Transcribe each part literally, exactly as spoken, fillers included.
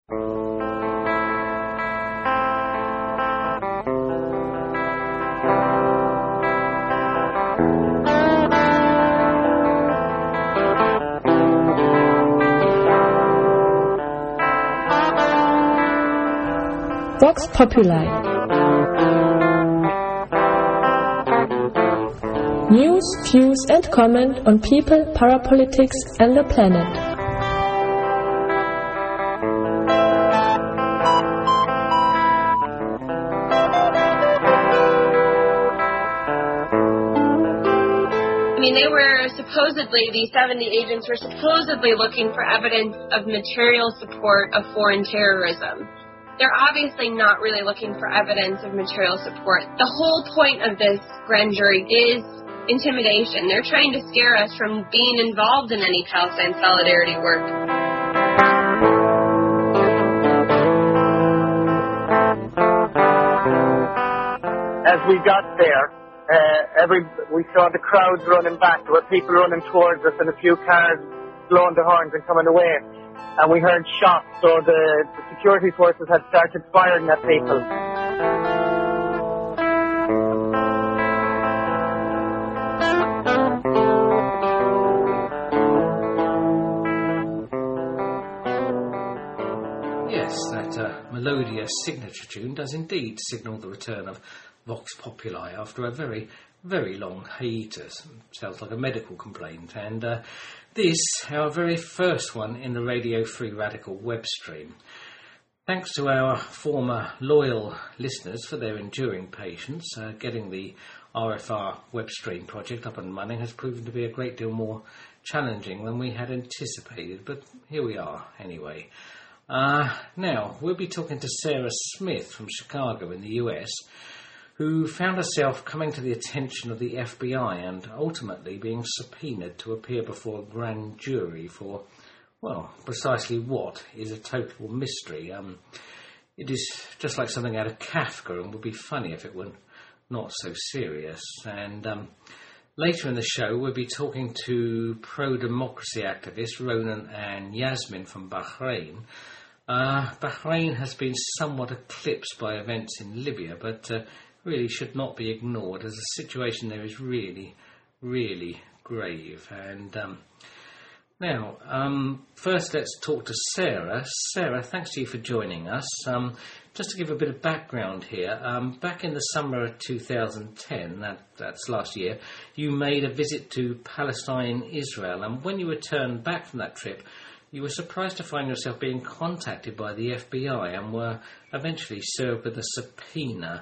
Vox Populi. News, views and comment on people, parapolitics and the planet. I mean, they were supposedly, these seventy agents were supposedly looking for evidence of material support of foreign terrorism. They're obviously not really looking for evidence of material support. The whole point of this grand jury is intimidation. They're trying to scare us from being involved in any Palestine solidarity work. As we got there, uh, every we saw the crowds running back. There were people running towards us and a few cars blowing the horns and coming away. And we heard shots, so the, the security forces had started firing at people. Yes, that uh, melodious signature tune does indeed signal the return of Vox Populi after a very, very long hiatus. Sounds like a medical complaint, and uh, this, our very first one in the Radio Free Radical web stream. Thanks to our former loyal listeners for their enduring patience, uh, getting the R F R web stream project up and running has proven to be a great deal more challenging than we had anticipated, but here we are anyway. Uh, now, we'll be talking to Sarah Smith from Chicago in the U S, who found herself coming to the attention of the F B I and ultimately being subpoenaed to appear before a grand jury for, well, precisely what is a total mystery. Um, it is just like something out of Kafka and would be funny if it were not so serious. And um, later in the show, we'll be talking to pro-democracy activists Ronan and Yasmin from Bahrain. Uh, Bahrain has been somewhat eclipsed by events in Libya, but uh, really should not be ignored, as the situation there is really, really grave. And um, now, um, first let's talk to Sarah. Sarah, thanks to you for joining us. Um, just to give a bit of background here, um, back in the summer of two thousand ten, that, that's last year, you made a visit to Palestine, Israel, and when you returned back from that trip, you were surprised to find yourself being contacted by the F B I and were eventually served with a subpoena.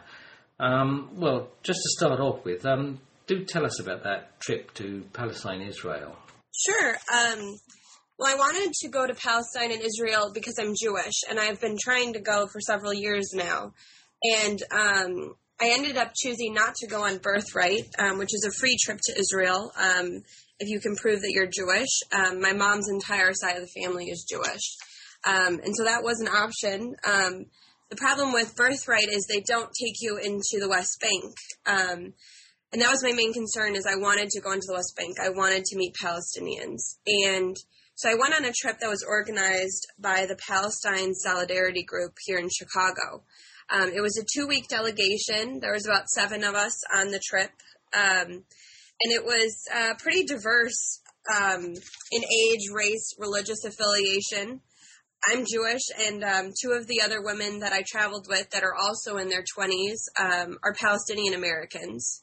Um, well, just to start off with, um, do tell us about that trip to Palestine, Israel. Sure. Um, well, I wanted to go to Palestine and Israel because I'm Jewish, and I've been trying to go for several years now. And um, I ended up choosing not to go on Birthright, um, which is a free trip to Israel, um, if you can prove that you're Jewish. Um, my mom's entire side of the family is Jewish. Um, and so that was an option. Um, the problem with Birthright is they don't take you into the West Bank. Um, and that was my main concern, is I wanted to go into the West Bank. I wanted to meet Palestinians. And so I went on a trip that was organized by the Palestine Solidarity Group here in Chicago. Um, it was a two-week delegation. There was about seven of us on the trip. Um, and it was uh, pretty diverse um, in age, race, religious affiliation. I'm Jewish, and um, two of the other women that I traveled with that are also in their twenties um, are Palestinian Americans.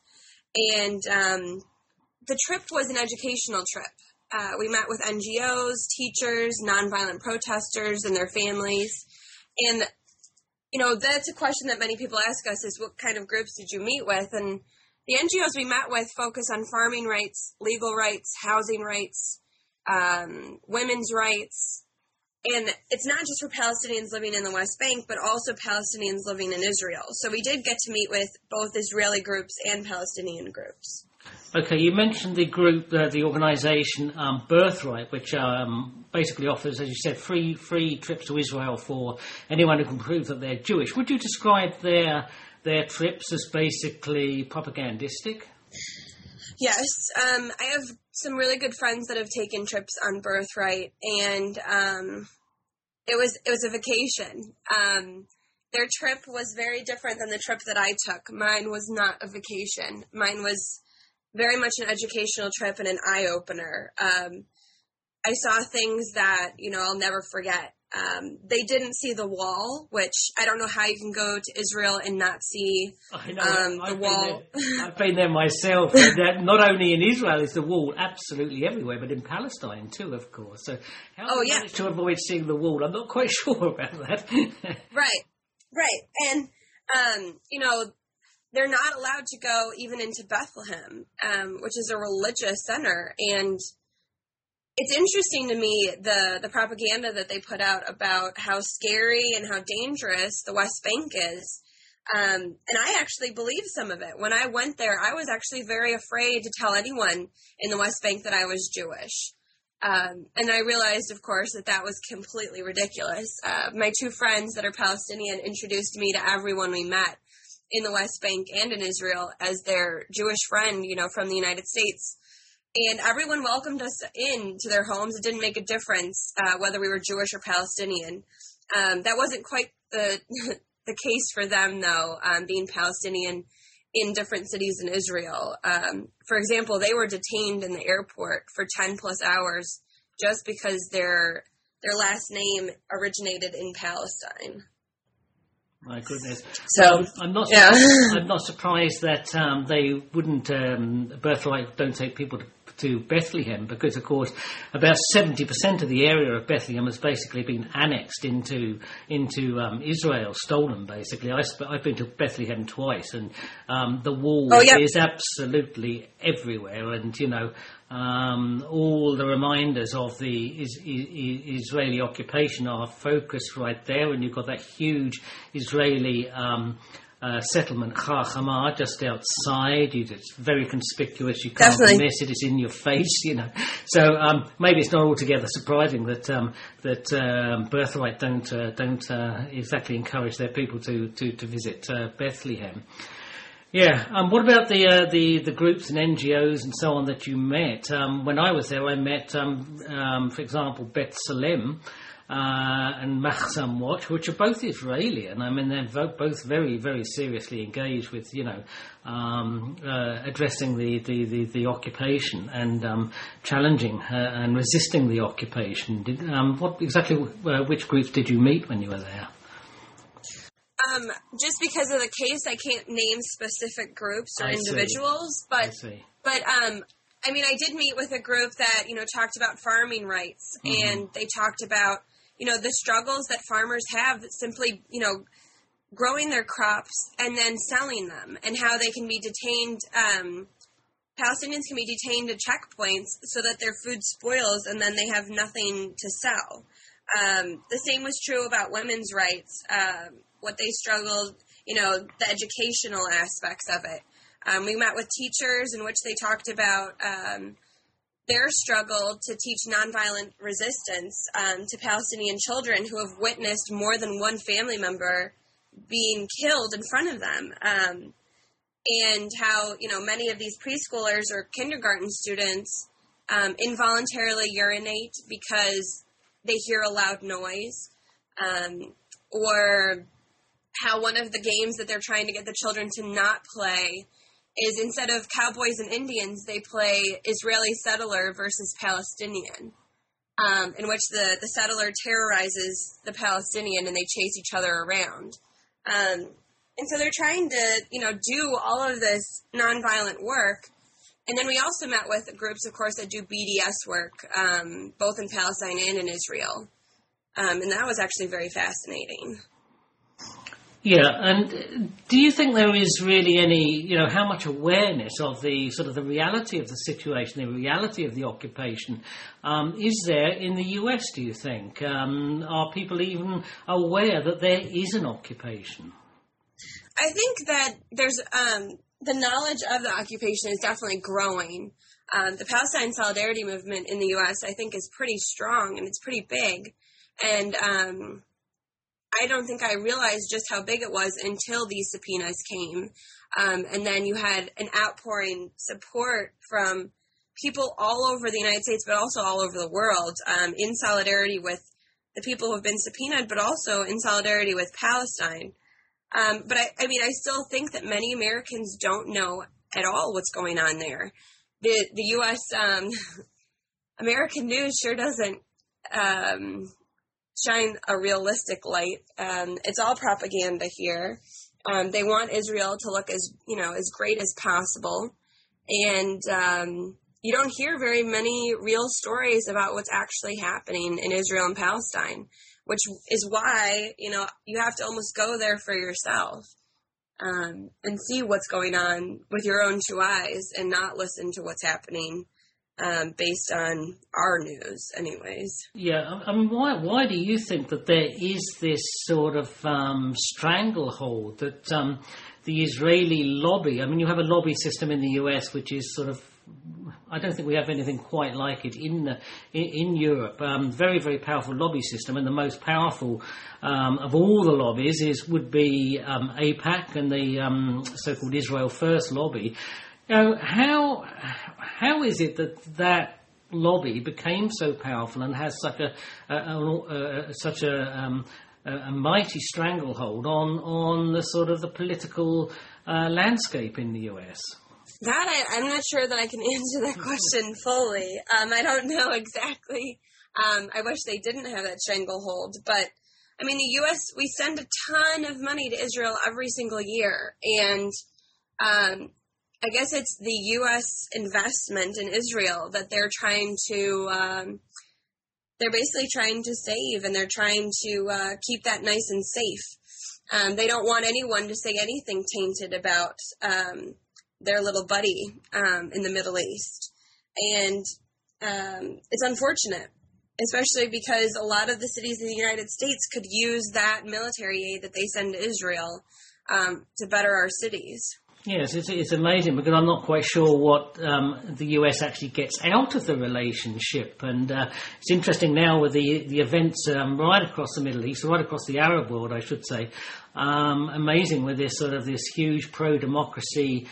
And um, the trip was an educational trip. Uh, we met with N G Os, teachers, nonviolent protesters, and their families. And, you know, that's a question that many people ask us, is what kind of groups did you meet with? And the N G Os we met with focus on farming rights, legal rights, housing rights, um, women's rights. And it's not just for Palestinians living in the West Bank, but also Palestinians living in Israel. So we did get to meet with both Israeli groups and Palestinian groups. Okay, you mentioned the group, uh, the organisation um, Birthright, which um, basically offers, as you said, free free trips to Israel for anyone who can prove that they're Jewish. Would you describe their their trips as basically propagandistic? Yes, um, I have some really good friends that have taken trips on Birthright, and um, it was it was a vacation. Um, their trip was very different than the trip that I took. Mine was not a vacation. Mine was very much an educational trip and an eye-opener. Um, I saw things that, you know, I'll never forget. Um, they didn't see the wall, which I don't know how you can go to Israel and not see I know, um, the I've wall. Been there, I've been there myself. And that not only in Israel is the wall absolutely everywhere, but in Palestine too, of course. So how Oh, do you yeah. manage to avoid seeing the wall? I'm not quite sure about that. Right, right. And, um, you know, they're not allowed to go even into Bethlehem, um, which is a religious center. And it's interesting to me, the, the propaganda that they put out about how scary and how dangerous the West Bank is. Um, and I actually believe some of it. When I went there, I was actually very afraid to tell anyone in the West Bank that I was Jewish. Um, and I realized, of course, that that was completely ridiculous. Uh, my two friends that are Palestinian introduced me to everyone we met in the West Bank and in Israel as their Jewish friend, you know, from the United States. And everyone welcomed us in to their homes. It didn't make a difference uh, whether we were Jewish or Palestinian. Um, that wasn't quite the the case for them, though, um, being Palestinian in different cities in Israel. Um, for example, they were detained in the airport for ten plus hours just because their their last name originated in Palestine. My goodness. So, I'm not. yeah. I'm not surprised that um, they wouldn't. Um, Birthright don't take people to, to Bethlehem because, of course, about seventy percent of the area of Bethlehem has basically been annexed into into um, Israel, stolen. Basically, I sp- I've been to Bethlehem twice, and um, the wall Oh, yeah. is absolutely everywhere, and you know. Um, all the reminders of the is, is, Israeli occupation are focused right there, and you've got that huge Israeli um, uh, settlement, Char Hamar, just outside. You, it's very conspicuous. You can't Definitely. miss it. It's in your face, you know. So um, maybe it's not altogether surprising that um, that um, Birthright don't uh, don't uh, exactly encourage their people to to, to visit uh, Bethlehem. Yeah. Um, what about the uh, the the groups and N G Os and so on that you met? Um, when I was there, I met, um, um, for example, Beth Salem uh, and Mahsam Watch, which are both Israeli, and I mean they're vo- both very very seriously engaged with you know um, uh, addressing the, the, the, the occupation and um, challenging uh, and resisting the occupation. Did, um, what exactly uh, which groups did you meet when you were there? Um, just because of the case, I can't name specific groups or I see. individuals, I but see. but um, I mean, I did meet with a group that you know talked about farming rights, Mm-hmm. and they talked about you know the struggles that farmers have simply you know growing their crops and then selling them, and how they can be detained. Um, Palestinians can be detained at checkpoints so that their food spoils, and then they have nothing to sell. Um, the same was true about women's rights. Um, what they struggled, you know, the educational aspects of it. Um, we met with teachers in which they talked about um, their struggle to teach nonviolent resistance um, to Palestinian children who have witnessed more than one family member being killed in front of them. Um, and how, you know, many of these preschoolers or kindergarten students um, involuntarily urinate because they hear a loud noise, um, or how one of the games that they're trying to get the children to not play is instead of cowboys and Indians, they play Israeli settler versus Palestinian, um, in which the, the settler terrorizes the Palestinian and they chase each other around. Um, and so they're trying to, you know, do all of this nonviolent work. And then we also met with groups, of course, that do B D S work, um, both in Palestine and in Israel. Um, and that was actually very fascinating. Yeah, and do you think there is really any, you know, how much awareness of the sort of the reality of the situation, the reality of the occupation, um, is there in the U S, do you think? Um, are people even aware that there is an occupation? I think that there's um, the knowledge of the occupation is definitely growing. Um, the Palestine Solidarity Movement in the U S, I think, is pretty strong and it's pretty big. And um, I don't think I realized just how big it was until these subpoenas came. Um, and then you had an outpouring support from people all over the United States, but also all over the world, um, in solidarity with the people who have been subpoenaed, but also in solidarity with Palestine. Um, but I, I mean, I still think that many Americans don't know at all what's going on there. The the U S Um, American news sure doesn't um, shine a realistic light. Um, it's all propaganda here. Um, they want Israel to look as, you know, as great as possible. And um, you don't hear very many real stories about what's actually happening in Israel and Palestine, which is why, you know, you have to almost go there for yourself um, and see what's going on with your own two eyes and not listen to what's happening um, based on our news anyways. Yeah, I mean, why why do you think that there is this sort of um, stranglehold that um, the Israeli lobby, I mean, you have a lobby system in the U S which is sort of, I don't think we have anything quite like it in the, in, in Europe. Um, very, very powerful lobby system, and the most powerful um, of all the lobbies is would be um, AIPAC and the um, so-called Israel First lobby. You know, how how is it that that lobby became so powerful and has such a, a, a, a such a um, a, a mighty stranglehold on on the sort of the political uh, landscape in the U S? That I, I'm not sure that I can answer that question fully. Um, I don't know exactly. Um, I wish they didn't have that stranglehold, but I mean, the U S, we send a ton of money to Israel every single year, and um, I guess it's the U S investment in Israel that they're trying to, um, they're basically trying to save, and they're trying to uh, keep that nice and safe. Um, they don't want anyone to say anything tainted about um, their little buddy um, in the Middle East. And um, it's unfortunate, especially because a lot of the cities in the United States could use that military aid that they send to Israel um, to better our cities. Yes, it's, it's amazing because I'm not quite sure what um, the U S actually gets out of the relationship. And uh, it's interesting now with the, the events um, right across the Middle East, right across the Arab world, I should say. Um, amazing with this sort of this huge pro-democracy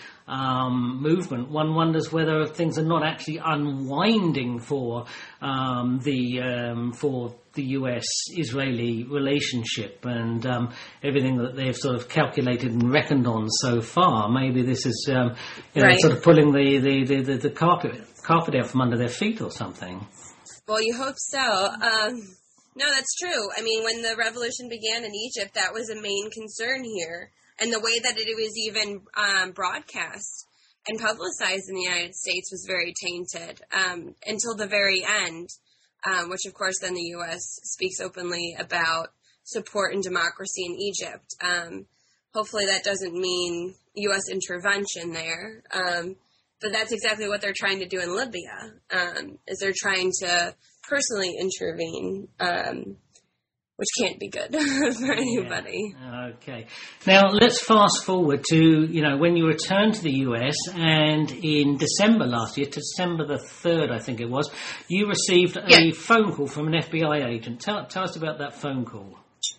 um, movement. One wonders whether things are not actually unwinding for um, the um, for the U S-Israeli relationship and um, everything that they've sort of calculated and reckoned on so far. Maybe this is um, you know, right. sort of pulling the, the, the, the, the carpet carpet out from under their feet or something. Well, you hope so. Um, no, that's true. I mean, when the revolution began in Egypt, that was a main concern here. And the way that it was even um, broadcast and publicized in the United States was very tainted um, until the very end, um, which, of course, then the U S speaks openly about support and democracy in Egypt. Um, hopefully that doesn't mean U S intervention there. Um, but that's exactly what they're trying to do in Libya, um, is they're trying to personally intervene, um, which can't be good for anybody. Yeah. Okay. Now, let's fast forward to, you know, when you returned to the U S, and in December last year, December the third, I think it was, you received a yeah. phone call from an F B I agent. Tell, tell us about that phone call.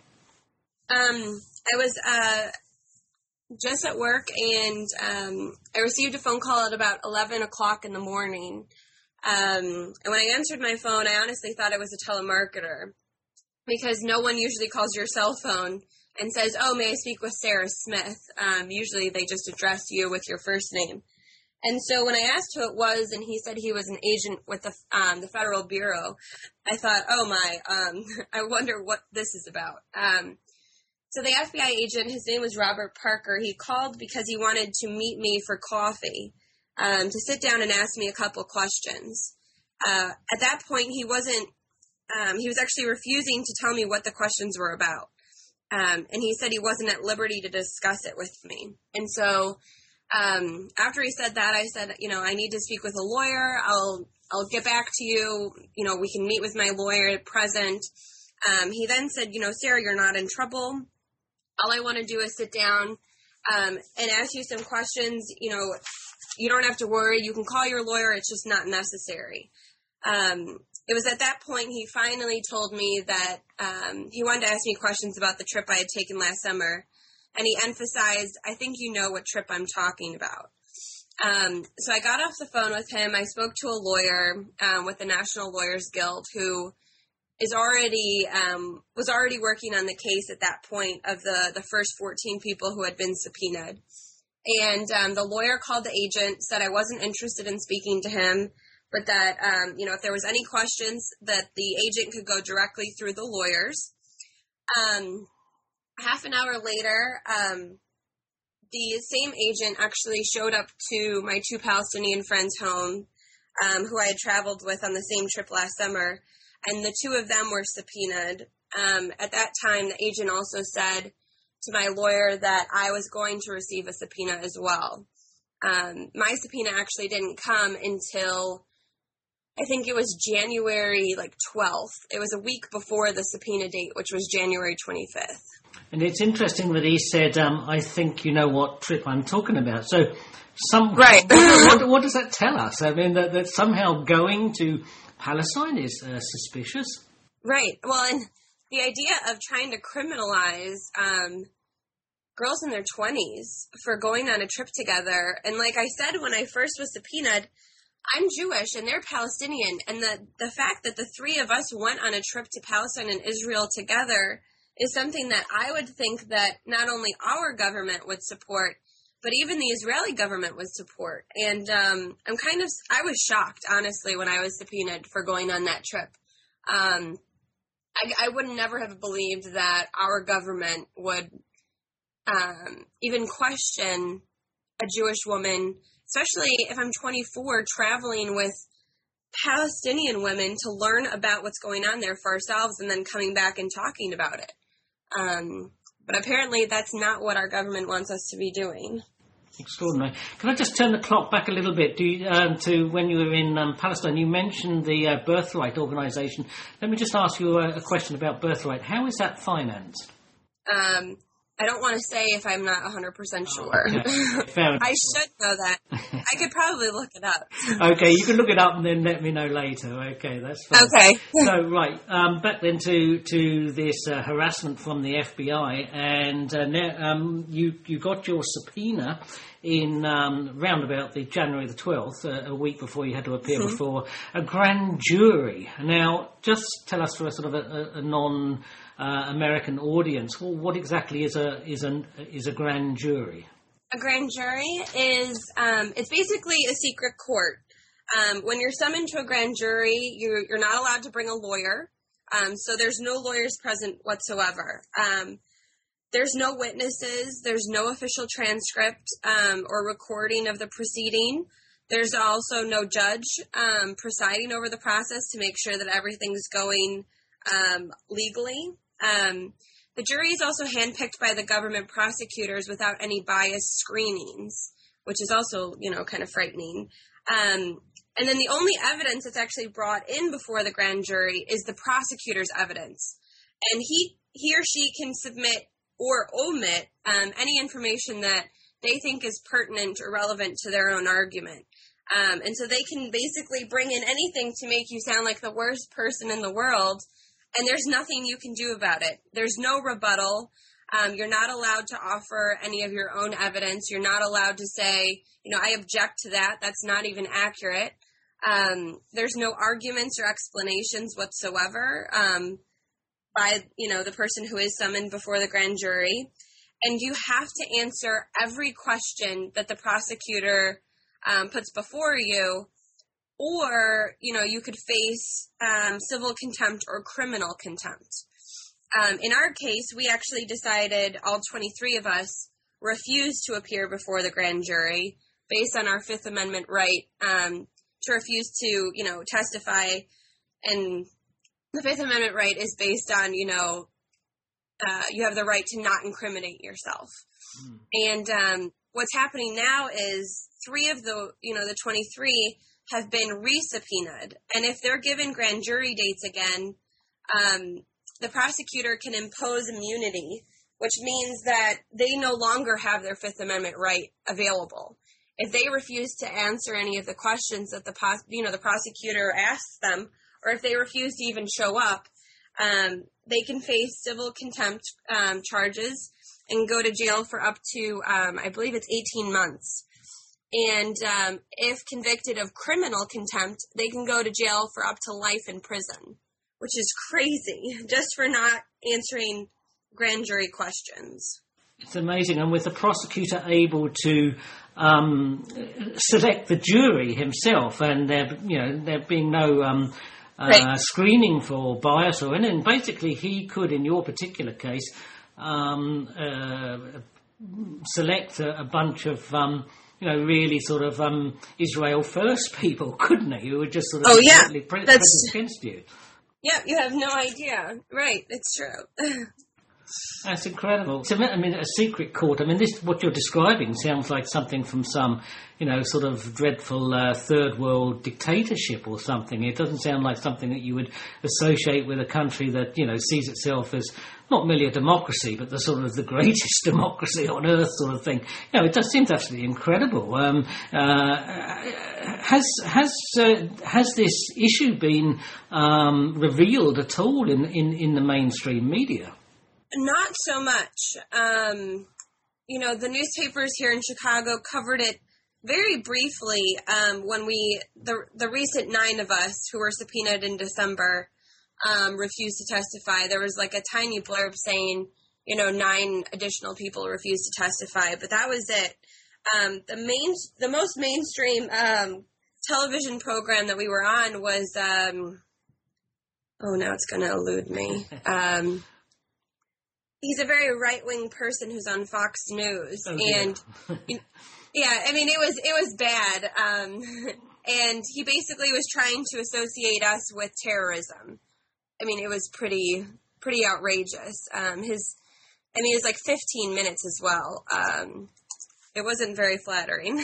Um, I was uh, just at work, and um, I received a phone call at about eleven o'clock in the morning. Um, and when I answered my phone, I honestly thought it was a telemarketer, because no one usually calls your cell phone and says, "Oh, may I speak with Sarah Smith?" Um, usually they just address you with your first name. And so when I asked who it was, and he said he was an agent with the um, the Federal Bureau, I thought, oh my, um, I wonder what this is about. Um, so the F B I agent, his name was Robert Parker, he called because he wanted to meet me for coffee, um, to sit down and ask me a couple questions. Uh, at that point, he wasn't, um, he was actually refusing to tell me what the questions were about. Um, and he said he wasn't at liberty to discuss it with me. And so um, after he said that, I said, you know, I need to speak with a lawyer. I'll I'll get back to you. You know, we can meet with my lawyer at present. Um, he then said, you know, Sarah, you're not in trouble. All I want to do is sit down um, and ask you some questions. You know, you don't have to worry. You can call your lawyer. It's just not necessary. Um, it was at that point he finally told me that um, he wanted to ask me questions about the trip I had taken last summer. And he emphasized, I think you know what trip I'm talking about. Um, so I got off the phone with him. I spoke to a lawyer um, with the National Lawyers Guild who is already um, was already working on the case at that point of the, the first fourteen people who had been subpoenaed. And um, the lawyer called the agent, said I wasn't interested in speaking to him, but that, um, you know, if there was any questions, that the agent could go directly through the lawyers. Um, half an hour later, um, the same agent actually showed up to my two Palestinian friends' home, um, who I had traveled with on the same trip last summer, and the two of them were subpoenaed. Um, at that time, the agent also said to my lawyer that I was going to receive a subpoena as well. Um, my subpoena actually didn't come until, I think it was January like twelfth. It was a week before the subpoena date, which was January twenty-fifth. And it's interesting that he said, um, I think you know what trip I'm talking about. So some, right. what, what, what does that tell us? I mean, that, that somehow going to Palestine is uh, suspicious. Right. Well, and the idea of trying to criminalize um, girls in their twenties for going on a trip together. And like I said, when I first was subpoenaed, I'm Jewish and they're Palestinian. And the, the fact that the three of us went on a trip to Palestine and Israel together is something that I would think that not only our government would support, but even the Israeli government would support. And um, I'm kind of, I was shocked, honestly, when I was subpoenaed for going on that trip. Um, I, I would never have believed that our government would um, even question a Jewish woman, especially if I'm twenty-four, traveling with Palestinian women to learn about what's going on there for ourselves and then coming back and talking about it. Um, but apparently that's not what our government wants us to be doing. Extraordinary. Can I just turn the clock back a little bit do you, um, to when you were in um, Palestine? You mentioned the uh, Birthright organisation. Let me just ask you a, a question about Birthright. How is that financed? Um, I don't want to say if I'm not one hundred percent sure. Oh, okay. Fair enough. I should know that. I could probably look it up. Okay, you can look it up and then let me know later. Okay, that's fine. Okay. So, right, um, back then to, to this uh, harassment from the F B I, and uh, now, um, you, you got your subpoena in um, round about the January the twelfth, uh, a week before you had to appear mm-hmm. before a grand jury. Now, just tell us for a sort of a, a non... Uh, American audience. Well, what exactly is a is a is a grand jury? A grand jury is um, it's basically a secret court. Um, when you're summoned to a grand jury, you, you're not allowed to bring a lawyer, um, so there's no lawyers present whatsoever. Um, there's no witnesses. There's no official transcript um, or recording of the proceeding. There's also no judge um, presiding over the process to make sure that everything's going um, legally. Um, the jury is also handpicked by the government prosecutors without any biased screenings, which is also, you know, kind of frightening. Um, and then the only evidence that's actually brought in before the grand jury is the prosecutor's evidence. And he, he or she can submit or omit um, any information that they think is pertinent or relevant to their own argument. Um, and so they can basically bring in anything to make you sound like the worst person in the world. And there's nothing you can do about it. There's no rebuttal. Um, you're not allowed to offer any of your own evidence. You're not allowed to say, you know, I object to that. That's not even accurate. Um, there's no arguments or explanations whatsoever um, by, you know, the person who is summoned before the grand jury. And you have to answer every question that the prosecutor um, puts before you. Or, you know, you could face um, civil contempt or criminal contempt. Um, in our case, we actually decided, all twenty-three of us refused to appear before the grand jury based on our Fifth Amendment right um, to refuse to, you know, testify. And the Fifth Amendment right is based on, you know, uh, you have the right to not incriminate yourself. Mm. And um, what's happening now is three of the, you know, the twenty-three have been re-subpoenaed. And if they're given grand jury dates again, um, the prosecutor can impose immunity, which means that they no longer have their Fifth Amendment right available. If they refuse to answer any of the questions that the pos- you know the prosecutor asks them, or if they refuse to even show up, um, they can face civil contempt um, charges and go to jail for up to, um, I believe it's eighteen months. And um, if convicted of criminal contempt, they can go to jail for up to life in prison, which is crazy, just for not answering grand jury questions. It's amazing, and with the prosecutor able to um, select the jury himself, and there, you know, there being no um, uh, right. screening for bias or anything. Basically, he could, in your particular case, um, uh, select a, a bunch of, um, you know, really sort of um, Israel first people, couldn't he? Who would just sort of oh yeah, pre- pre- that's against you. Yeah, you have no idea. Right, it's true. That's incredible. So, I mean, a secret court. I mean, this what you're describing sounds like something from some, you know, sort of dreadful uh, third world dictatorship or something. It doesn't sound like something that you would associate with a country that, you know, sees itself as not merely a democracy, but the sort of the greatest democracy on earth, sort of thing. You know, it does seem absolutely incredible. Um, uh, has has uh, has this issue been um, revealed at all in, in, in the mainstream media? Not so much. Um, you know, the newspapers here in Chicago covered it very briefly um, when we, the the recent nine of us who were subpoenaed in December um, refused to testify. There was like a tiny blurb saying, you know, nine additional people refused to testify, but that was it. Um, the main, the most mainstream um, television program that we were on was, um, oh, now it's going to elude me. Um, He's a very right-wing person who's on Fox News, oh, and yeah, I mean it was it was bad. Um, and he basically was trying to associate us with terrorism. I mean, it was pretty pretty outrageous. Um, his, I mean, it was like fifteen minutes as well. Um, it wasn't very flattering.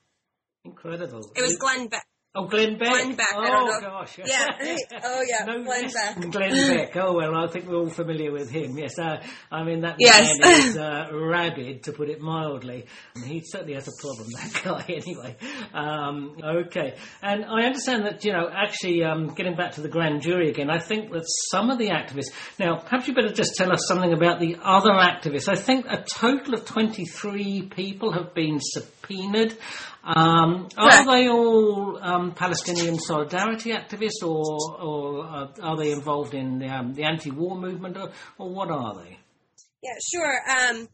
Incredible. It was Glenn Beck. Oh, Glenn Beck. Glenn Beck. Oh, I don't know. gosh. Yeah. Oh, yeah. No Glenn Beck. Glenn Beck. Oh, well, I think we're all familiar with him. Yes. Uh, I mean, that yes. man is uh, rabid, to put it mildly. And he certainly has a problem, that guy, anyway. Um, okay. And I understand that, you know, actually, um, getting back to the grand jury again, I think that some of the activists... Now, perhaps you better just tell us something about the other activists. I think a total of twenty-three people have been subpoenaed. Um, are Correct. they all um, Palestinian solidarity activists, or, or uh, are they involved in the, um, the anti-war movement, or, or what are they? Yeah, sure. Um,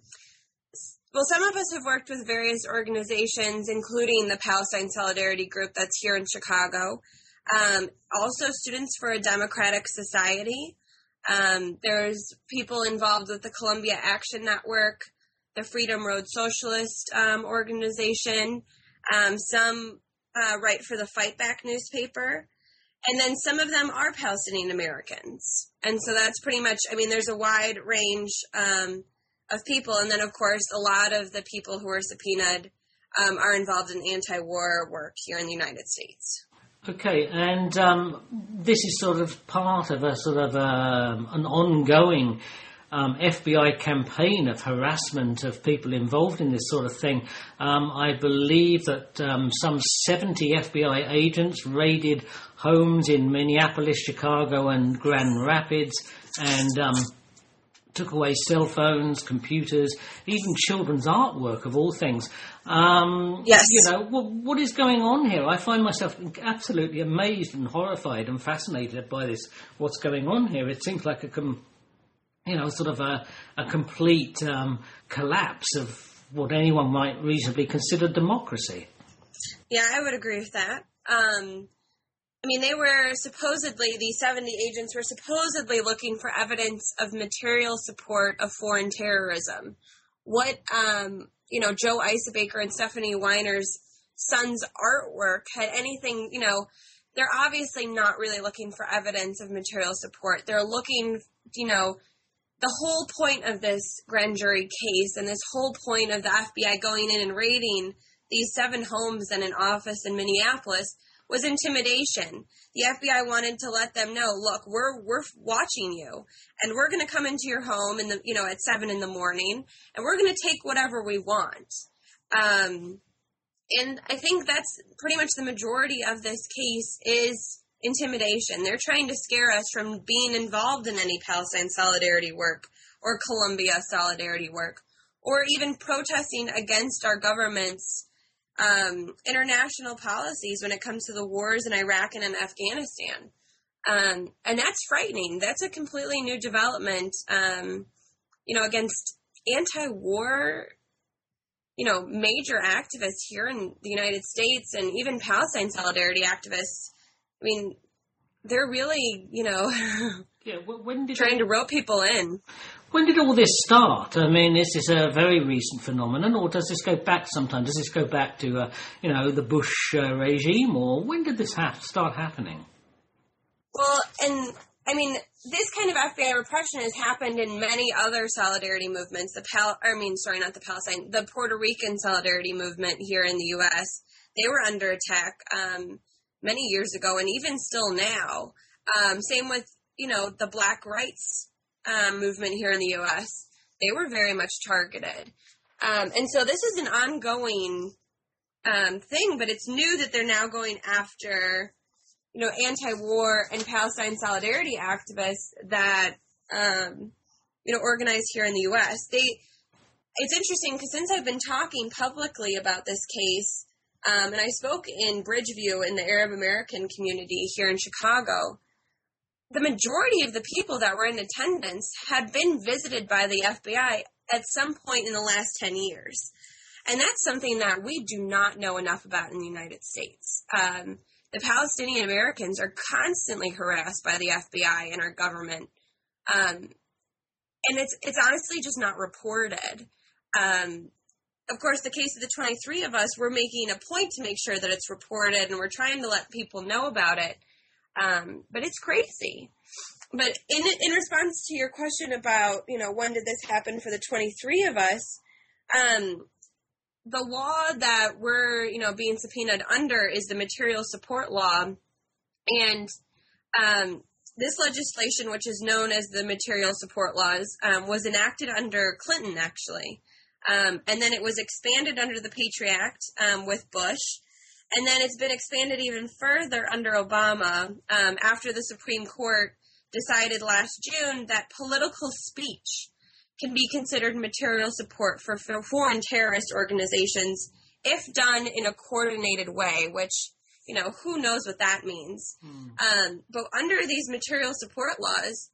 well, some of us have worked with various organizations, including the Palestine Solidarity Group that's here in Chicago. Um, also, Students for a Democratic Society. Um, there's people involved with the Columbia Action Network, the Freedom Road Socialist um, organization. Um, some uh, write for the Fight Back newspaper, and then some of them are Palestinian Americans. And so that's pretty much, I mean, there's a wide range um, of people. And then, of course, a lot of the people who are subpoenaed um, are involved in anti-war work here in the United States. Okay, and um, this is sort of part of a sort of um, an ongoing Um, F B I campaign of harassment of people involved in this sort of thing. Um, I believe that um, some seventy F B I agents raided homes in Minneapolis, Chicago and Grand Rapids, and um, took away cell phones, computers, even children's artwork, of all things. Um, yes. You know, what, what is going on here? I find myself absolutely amazed and horrified and fascinated by this, what's going on here. It seems like a... Com- you know, sort of a, a complete um, collapse of what anyone might reasonably consider democracy. Yeah, I would agree with that. Um, I mean, they were supposedly, the seventy agents were supposedly looking for evidence of material support of foreign terrorism. What, um, you know, Joe Isebaker and Stephanie Weiner's son's artwork had anything, you know, they're obviously not really looking for evidence of material support. They're looking, you know, the whole point of this grand jury case and this whole point of the F B I going in and raiding these seven homes and an office in Minneapolis was intimidation. The F B I wanted to let them know, look, we're we're watching you, and we're going to come into your home in the you know at seven in the morning, and we're going to take whatever we want. Um, and I think that's pretty much the majority of this case is intimidation. They're trying to scare us from being involved in any Palestine solidarity work or Columbia solidarity work, or even protesting against our government's um, international policies when it comes to the wars in Iraq and in Afghanistan. Um, and that's frightening. That's a completely new development, um, you know, against anti-war, you know, major activists here in the United States and even Palestine solidarity activists. I mean, they're really, you know, yeah, when did trying they... to rope people in. When did all this start? I mean, is this a very recent phenomenon, or does this go back sometime? Does this go back to, uh, you know, the Bush uh, regime, or when did this ha- start happening? Well, and I mean, this kind of F B I repression has happened in many other solidarity movements. The Pal, I mean, sorry, not the Palestine, the Puerto Rican solidarity movement here in the U S. They were under attack um, many years ago, and even still now. Um, same with, you know, the Black rights um, movement here in the U S. They were very much targeted, um, and so this is an ongoing um, thing. But it's new that they're now going after, you know, anti-war and Palestine solidarity activists that, um, you know, organize here in the U S. They, it's interesting because since I've been talking publicly about this case, um, and I spoke in Bridgeview in the Arab American community here in Chicago, the majority of the people that were in attendance had been visited by the F B I at some point in the last ten years. And that's something that we do not know enough about in the United States. Um, The Palestinian Americans are constantly harassed by the F B I and our government. Um, and it's it's honestly just not reported. Um, of course, the case of the twenty-three of us, we're making a point to make sure that it's reported, and we're trying to let people know about it. Um, but it's crazy. But in in response to your question about, you know, when did this happen for the twenty-three of us, um, the law that we're, you know, being subpoenaed under is the Material Support Law. And um, this legislation, which is known as the Material Support Laws, um, was enacted under Clinton, actually. Um, and then it was expanded under the Patriot Act um, with Bush. And then it's been expanded even further under Obama um, after the Supreme Court decided last June that political speech can be considered material support for foreign terrorist organizations if done in a coordinated way, which, you know, who knows what that means. Mm. Um, but under these material support laws,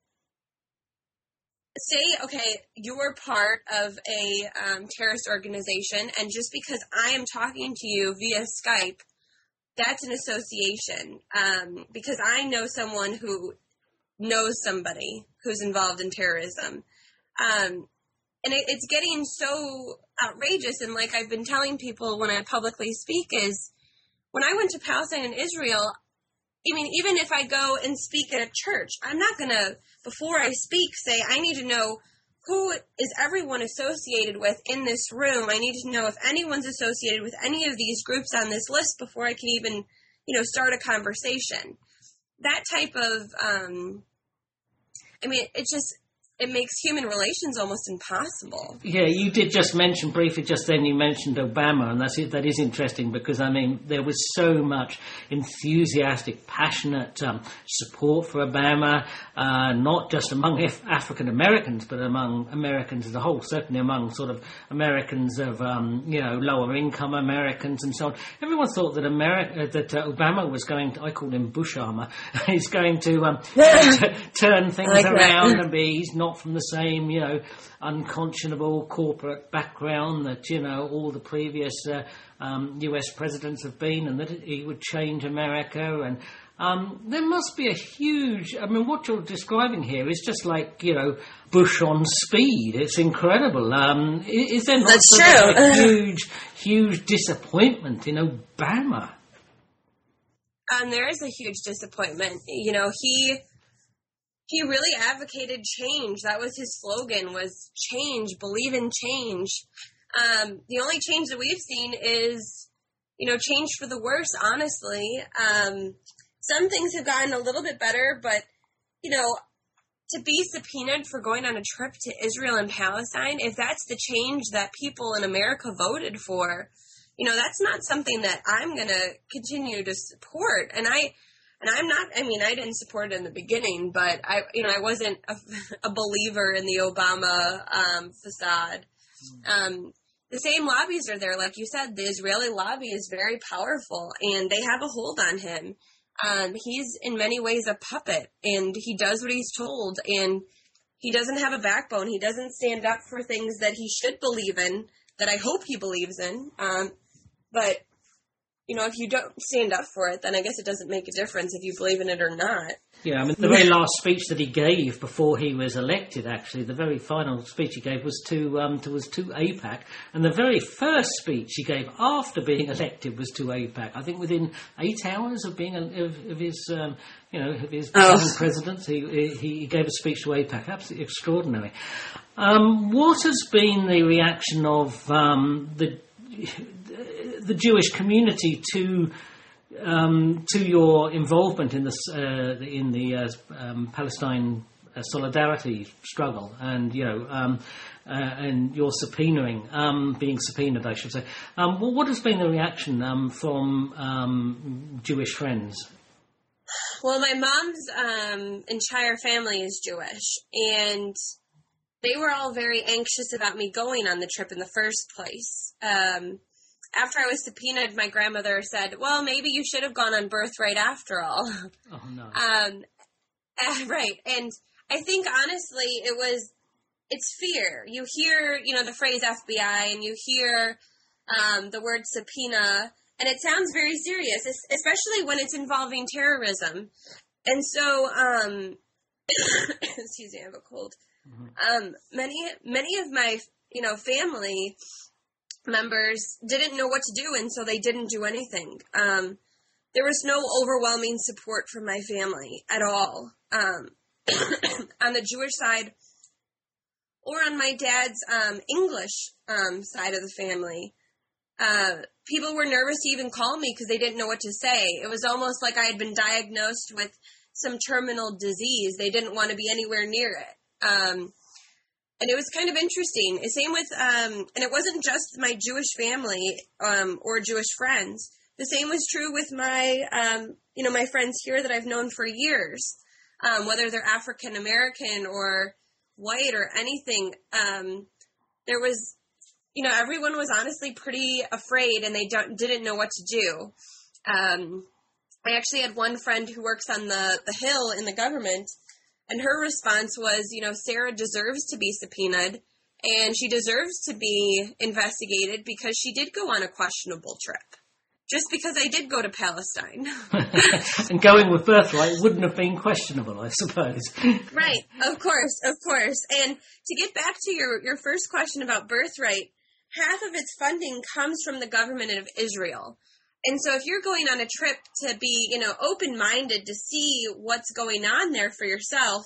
say, okay, you're part of a um, terrorist organization, and just because I am talking to you via Skype, that's an association, um, because I know someone who knows somebody who's involved in terrorism. Um, and it, it's getting so outrageous, and like I've been telling people when I publicly speak is, when I went to Palestine and Israel, I mean, even if I go and speak at a church, I'm not going to, before I speak, say, I need to know who is everyone associated with in this room. I need to know if anyone's associated with any of these groups on this list before I can even, you know, start a conversation. That type of, um, I mean, it just, it makes human relations almost impossible. Yeah, you did just mention briefly just then, you mentioned Obama, and that's it, that is interesting because, I mean, there was so much enthusiastic, passionate um, support for Obama, uh, not just among Af- African Americans, but among Americans as a whole, certainly among sort of Americans of, um, you know, lower income Americans and so on. Everyone thought that America, uh, that uh, Obama was going to, I call him Bush Armor, he's going to um, t- turn things like around that. And be, he's not from the same, you know, unconscionable corporate background that, you know, all the previous uh, um, U S presidents have been, and that he would change America. And um, there must be a huge, I mean, what you're describing here is just like, you know, Bush on speed. It's incredible. Um, is there not That's sort true. of a huge, huge disappointment in Obama? Um, there is a huge disappointment. You know, he... He really advocated change. That was his slogan, was change, believe in change. Um, the only change that we've seen is, you know, change for the worse, honestly. Um, some things have gotten a little bit better, but, you know, to be subpoenaed for going on a trip to Israel and Palestine, if that's the change that people in America voted for, you know, that's not something that I'm going to continue to support. And I... And I'm not, I mean, I didn't support it in the beginning, but I, you know, I wasn't a, a believer in the Obama um, facade. Um, the same lobbies are there. Like you said, the Israeli lobby is very powerful, and they have a hold on him. Um, he's in many ways a puppet, and he does what he's told, and he doesn't have a backbone. He doesn't stand up for things that he should believe in, that I hope he believes in. Um, but, you know, if you don't stand up for it, then I guess it doesn't make a difference if you believe in it or not. Yeah, I mean, the very last speech that he gave before he was elected, actually, the very final speech he gave was to um, to was to AIPAC, and the very first speech he gave after being elected was to AIPAC. I think within eight hours of being of, of his, um, you know, of his oh. presidency, he he gave a speech to AIPAC. Absolutely extraordinary. Um, what has been the reaction of um, the the Jewish community to? Um, to your involvement in the uh, in the uh, um, Palestine uh, solidarity struggle, and you know, um, uh, and your subpoenaing, um, being subpoenaed, I should say. Um, well, what has been the reaction um, from um, Jewish friends? Well, my mom's um, entire family is Jewish, and they were all very anxious about me going on the trip in the first place. Um, After I was subpoenaed, my grandmother said, well, maybe you should have gone on birthright after all. Oh, no. Um, uh, right. And I think, honestly, it was, it's fear. You hear, you know, the phrase F B I, and you hear um, the word subpoena, and it sounds very serious, especially when it's involving terrorism. And so, um, excuse me, I have a cold. Mm-hmm. Um, many, many of my, you know, family members didn't know what to do, and so they didn't do anything. Um, there was no overwhelming support from my family at all. Um, on the Jewish side, or on my dad's um, English um, side of the family, uh, people were nervous to even call me because they didn't know what to say. It was almost like I had been diagnosed with some terminal disease. They didn't want to be anywhere near it. Um, And it was kind of interesting. Same with, um, and it wasn't just my Jewish family um, or Jewish friends. The same was true with my, um, you know, my friends here that I've known for years, um, whether they're African American or white or anything. Um, there was, you know, everyone was honestly pretty afraid, and they don't, didn't know what to do. Um, I actually had one friend who works on the, the Hill in the government. And her response was, you know, Sarah deserves to be subpoenaed, and she deserves to be investigated because she did go on a questionable trip. Just because I did go to Palestine. And going with birthright wouldn't have been questionable, I suppose. Right, of course, of course. And to get back to your, your first question about birthright, half of its funding comes from the government of Israel. And so if you're going on a trip to be, you know, open-minded to see what's going on there for yourself,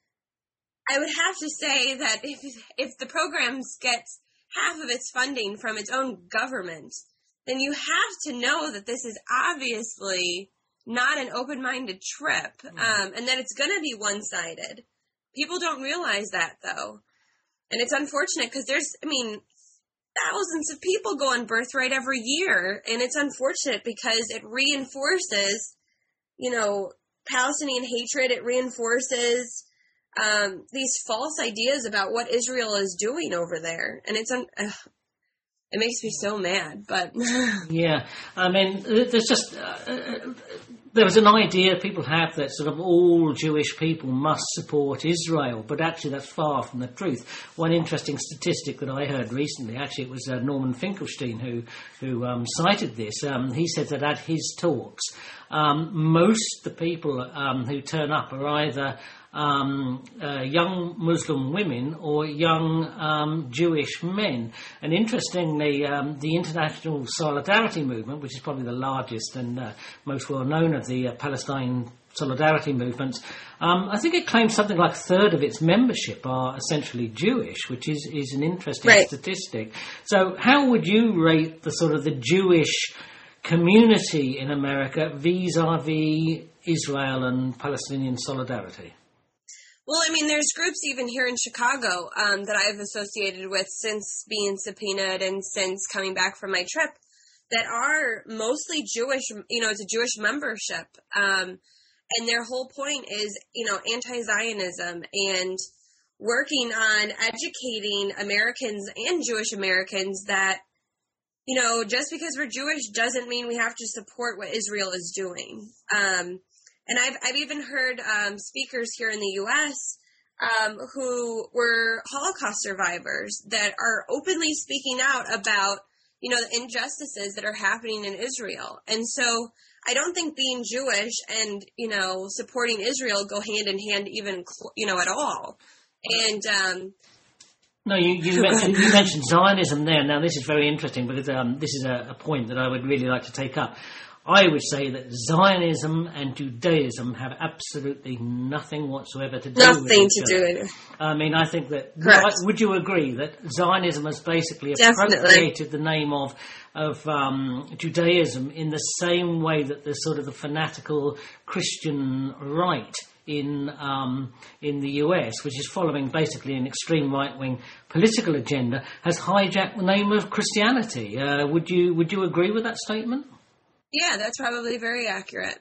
I would have to say that if if the program gets half of its funding from its own government, then you have to know that this is obviously not an open-minded trip, um, and that it's going to be one-sided. People don't realize that, though. And it's unfortunate because there's, I mean, thousands of people go on birthright every year, and it's unfortunate because it reinforces, you know, Palestinian hatred. It reinforces um, these false ideas about what Israel is doing over there, and it's un- uh, it makes me so mad. But yeah, I mean, there's just uh, there was an idea people have that sort of all Jewish people must support Israel, but actually that's far from the truth. One interesting statistic that I heard recently, actually it was uh, Norman Finkelstein who who um, cited this. Um, he said that at his talks, um, most the people um, who turn up are either Um, uh, young Muslim women or young um, Jewish men. And interestingly, um, the International Solidarity Movement, which is probably the largest and uh, most well known of the uh, Palestine Solidarity movements, um, I think it claims something like a third of its membership are essentially Jewish, which is, is an interesting right. statistic. So how would you rate the sort of the Jewish community in America vis-a-vis Israel and Palestinian solidarity? Well, I mean, there's groups even here in Chicago um, that I've associated with since being subpoenaed and since coming back from my trip that are mostly Jewish, you know, it's a Jewish membership. Um, and their whole point is, you know, anti-Zionism and working on educating Americans and Jewish Americans that you know, just because we're Jewish doesn't mean we have to support what Israel is doing. Um, and I've I've even heard um, speakers here in the U S um, who were Holocaust survivors that are openly speaking out about, you know, the injustices that are happening in Israel. And so I don't think being Jewish and, you know, supporting Israel go hand in hand even, you know, at all. And um, no, you, you, mentioned, you mentioned Zionism there. Now, this is very interesting because um, this is a, a point that I would really like to take up. I would say that Zionism and Judaism have absolutely nothing whatsoever to do nothing with each to other. do with it. I mean, I think that... Correct. Would you agree that Zionism has basically Definitely. appropriated the name of of um, Judaism in the same way that the sort of the fanatical Christian right in um, in the U S, which is following basically an extreme right-wing political agenda, has hijacked the name of Christianity? Uh, would you would you agree with that statement? Yeah, that's probably very accurate.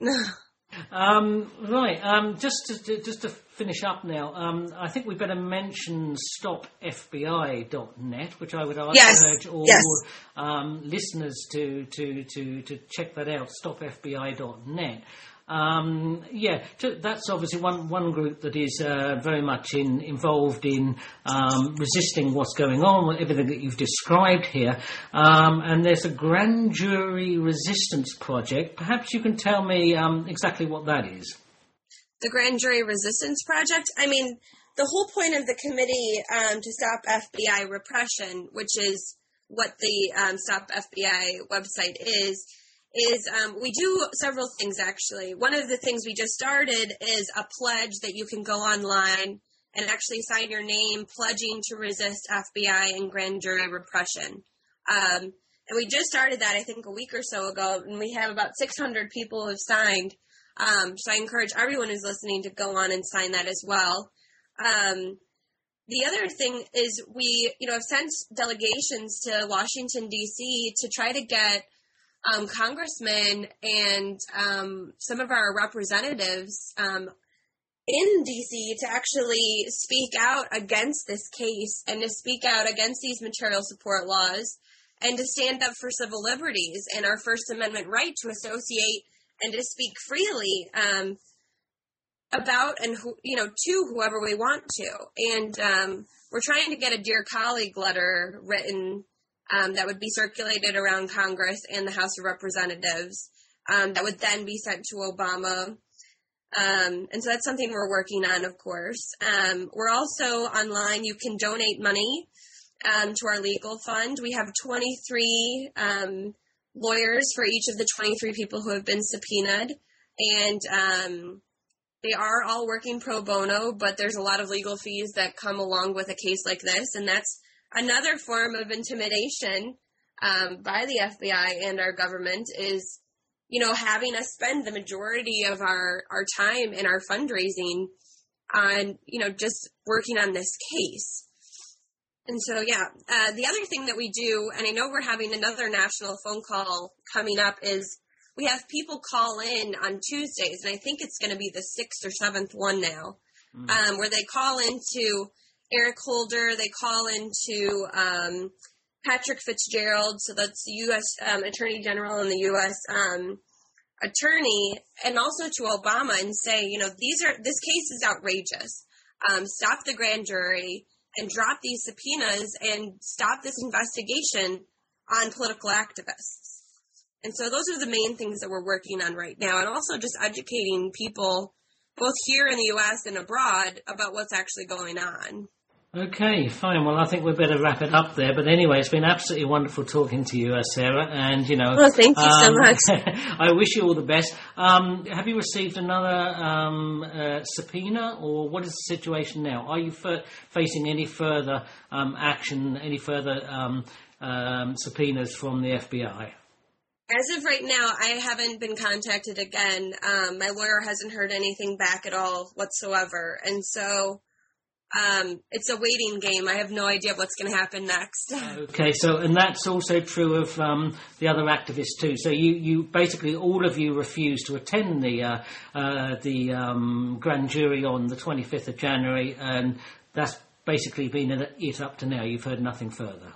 um, right, um, just to, just to finish up now, um, I think we better mention stop F B I dot net, which I would yes. urge all yes. um, listeners to, to, to, to check that out, stop F B I dot net. Um, yeah, that's obviously one, one group that is uh, very much in, involved in um, resisting what's going on, everything that you've described here. Um, and there's a grand jury resistance project. Perhaps you can tell me um, exactly what that is. The Grand Jury Resistance Project? I mean, the whole point of the Committee um, to Stop F B I Repression, which is what the um, Stop F B I website is, is um, we do several things, actually. One of the things we just started is a pledge that you can go online and actually sign your name pledging to resist F B I and grand jury repression. Um, and we just started that, I think, a week or so ago, and we have about six hundred people who have signed. Um, so I encourage everyone who's listening to go on and sign that as well. Um, the other thing is we, you know, have sent delegations to Washington, D C to try to get Um, congressmen and um, some of our representatives um, in D C to actually speak out against this case and to speak out against these material support laws and to stand up for civil liberties and our First Amendment right to associate and to speak freely um, about and, who, you know, to whoever we want to. And um, we're trying to get a Dear Colleague letter written Um, that would be circulated around Congress and the House of Representatives um, that would then be sent to Obama. Um, and so that's something we're working on, of course. Um, we're also online. You can donate money um, to our legal fund. We have twenty-three um, lawyers for each of the twenty-three people who have been subpoenaed. And um, they are all working pro bono, but there's a lot of legal fees that come along with a case like this. And that's another form of intimidation um, by the F B I and our government is, you know, having us spend the majority of our, our time and our fundraising on, you know, just working on this case. And so, yeah, uh, the other thing that we do, and I know we're having another national phone call coming up, is we have people call in on Tuesdays, and I think it's going to be the sixth or seventh one now, mm. um, where they call into Eric Holder, they call into um, Patrick Fitzgerald, so that's the U S Um, Attorney General and the U S Um, Attorney, and also to Obama and say, you know, these are this case is outrageous. Um, stop the grand jury and drop these subpoenas and stop this investigation on political activists. And so those are the main things that we're working on right now, and also just educating people both here in the U S and abroad about what's actually going on. Okay, fine. Well, I think we'd better wrap it up there. But anyway, it's been absolutely wonderful talking to you, uh, Sarah. And, you know... Well, thank you um, so much. I wish you all the best. Um, have you received another um, uh, subpoena, or what is the situation now? Are you f- facing any further um, action, any further um, um, subpoenas from the F B I? As of right now, I haven't been contacted again. Um, my lawyer hasn't heard anything back at all whatsoever. And so... Um, it's a waiting game. I have no idea what's going to happen next. Okay, so, and that's also true of um, the other activists too. So you, you basically, all of you refused to attend the uh, uh, the um, grand jury on the twenty-fifth of January, and that's basically been it up to now. You've heard nothing further.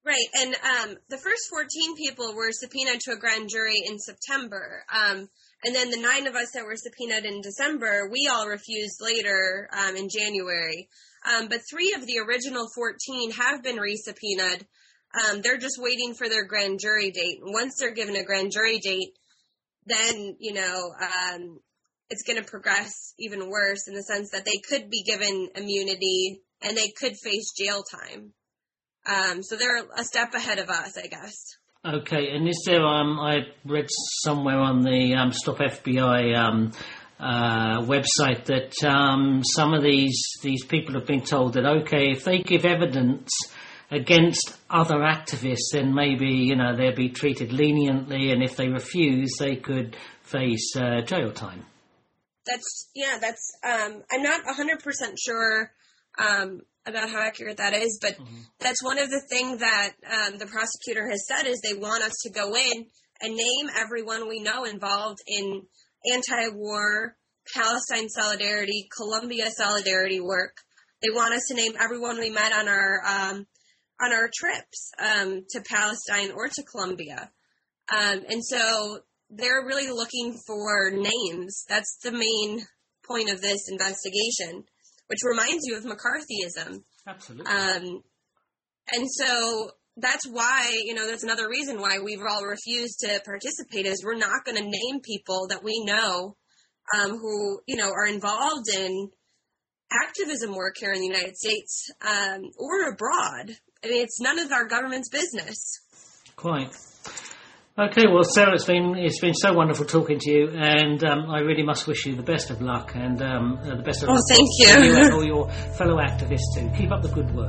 Right, and um, the first fourteen people were subpoenaed to a grand jury in September, um, and then the nine of us that were subpoenaed in December, we all refused later um, in January. Um, but three of the original fourteen have been re-subpoenaed. Um, they're just waiting for their grand jury date. Once they're given a grand jury date, then, you know, um, it's going to progress even worse in the sense that they could be given immunity and they could face jail time. Um, so they're a step ahead of us, I guess. Okay, and is there, um, I read somewhere on the um, Stop F B I um, uh, website that um, some of these, these people have been told that, okay, if they give evidence against other activists, then maybe, you know, they'll be treated leniently, and if they refuse, they could face uh, jail time. That's, yeah, that's, um, I'm not one hundred percent sure um, about how accurate that is, but mm-hmm. that's one of the things that um, the prosecutor has said is they want us to go in and name everyone we know involved in anti-war, Palestine solidarity, Colombia solidarity work. They want us to name everyone we met on our um, on our trips um, to Palestine or to Colombia. Um, and so they're really looking for names. That's the main point of this investigation, which reminds you of McCarthyism. Absolutely. Um, and so that's why, you know, that's another reason why we've all refused to participate is we're not going to name people that we know um, who, you know, are involved in activism work here in the United States um, or abroad. I mean, it's none of our government's business. Quite. Okay, well, Sarah, it's been it's been so wonderful talking to you, and um, I really must wish you the best of luck and um, uh, the best of oh, luck. Oh, thank you. you. And all your fellow activists too. Keep up the good work.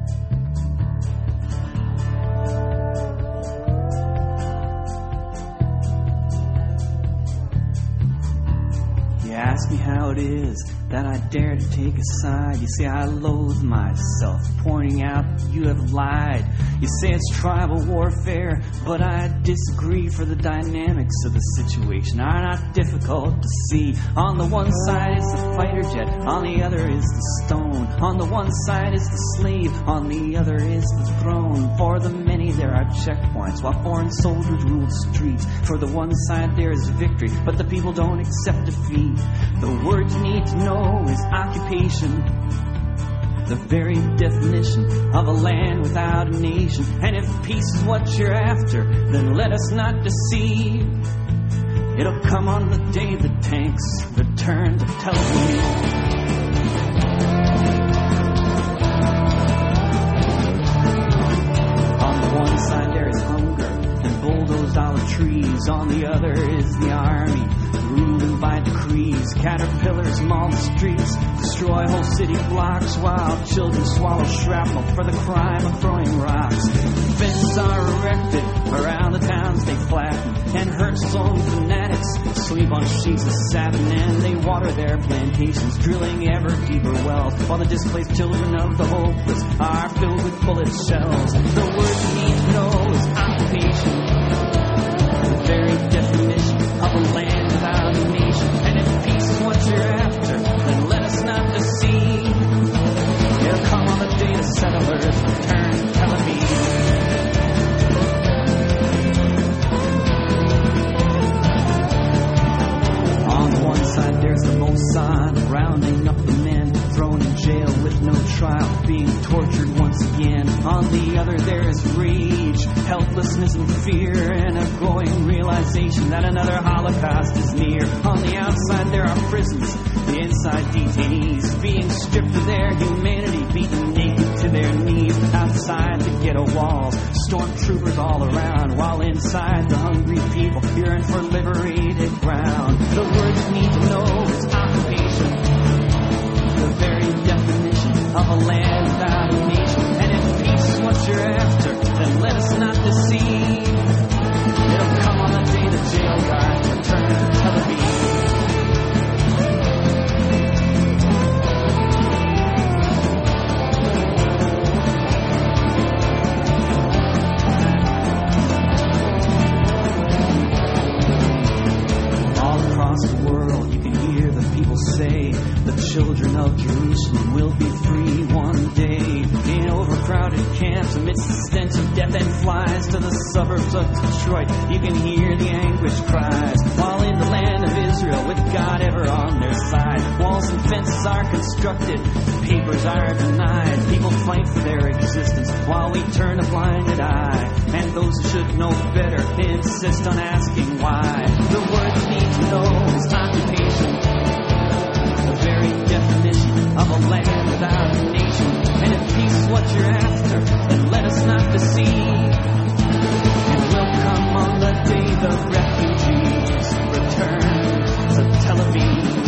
You ask me how it is that I dare to take a side. You say I loathe myself, pointing out you have lied. You say it's tribal warfare, but I disagree, for the dynamics of the situation are not difficult to see. On the one side is the fighter jet, on the other is the stone. On the one side is the slave, on the other is the throne. For the many there are checkpoints, while foreign soldiers rule the streets. For the one side there is victory, but the people don't accept defeat. The word you need to know is occupation, the very definition of a land without a nation. And if peace is what you're after, then let us not deceive. It'll come on the day the tanks return to Tel Aviv. On the one side there is hunger and bulldozed olive trees. On the other is the army, ruling by decrees. Caterpillars maul the streets, destroy whole city blocks, while children swallow shrapnel for the crime of throwing rocks. Fences are erected around the towns they flatten, and Herzl fanatics sleep on sheets of satin, and they water their plantations, drilling ever deeper wells, while the displaced children of the hopeless are filled with bullet shells. The word you need to know is occupation, the very definition of a land without a nation. And if peace is what you're after, then let us not deceive. It'll come on the day the settlers return to Tel Aviv. On the one side there's the Mossad, rounding up the men thrown in jail with no trial, being tortured once again. On the other there is rage, helplessness and fear, and a growing realization that another Holocaust is near. On the outside there are prisons, the inside detainees, being stripped of their humanity, beaten naked to their knees. Outside the ghetto walls, stormtroopers all around, while inside the hungry people yearn for liberated ground. The word you need to know is occupation, the very definition of a land without a nation. And if peace is what you're after, then let us not deceive. It'll come on the day the jail guards return to Tel Aviv. All across the world, you can hear the people say the children of Jerusalem will be free one day. In overcrowded camps, amidst the stench of death then flies to the suburbs of Detroit. You can hear the anguish cries, while in the land of Israel, with God ever on their side, walls and fences are constructed, papers are denied. People fight for their existence while we turn a blinded eye. And those who should know better, they insist on asking why. The word you need to know is occupation, the very definition of a land without a nation. And if peace is what you're after, then let us not deceive. And we'll come on the day the refugees return to Tel Aviv.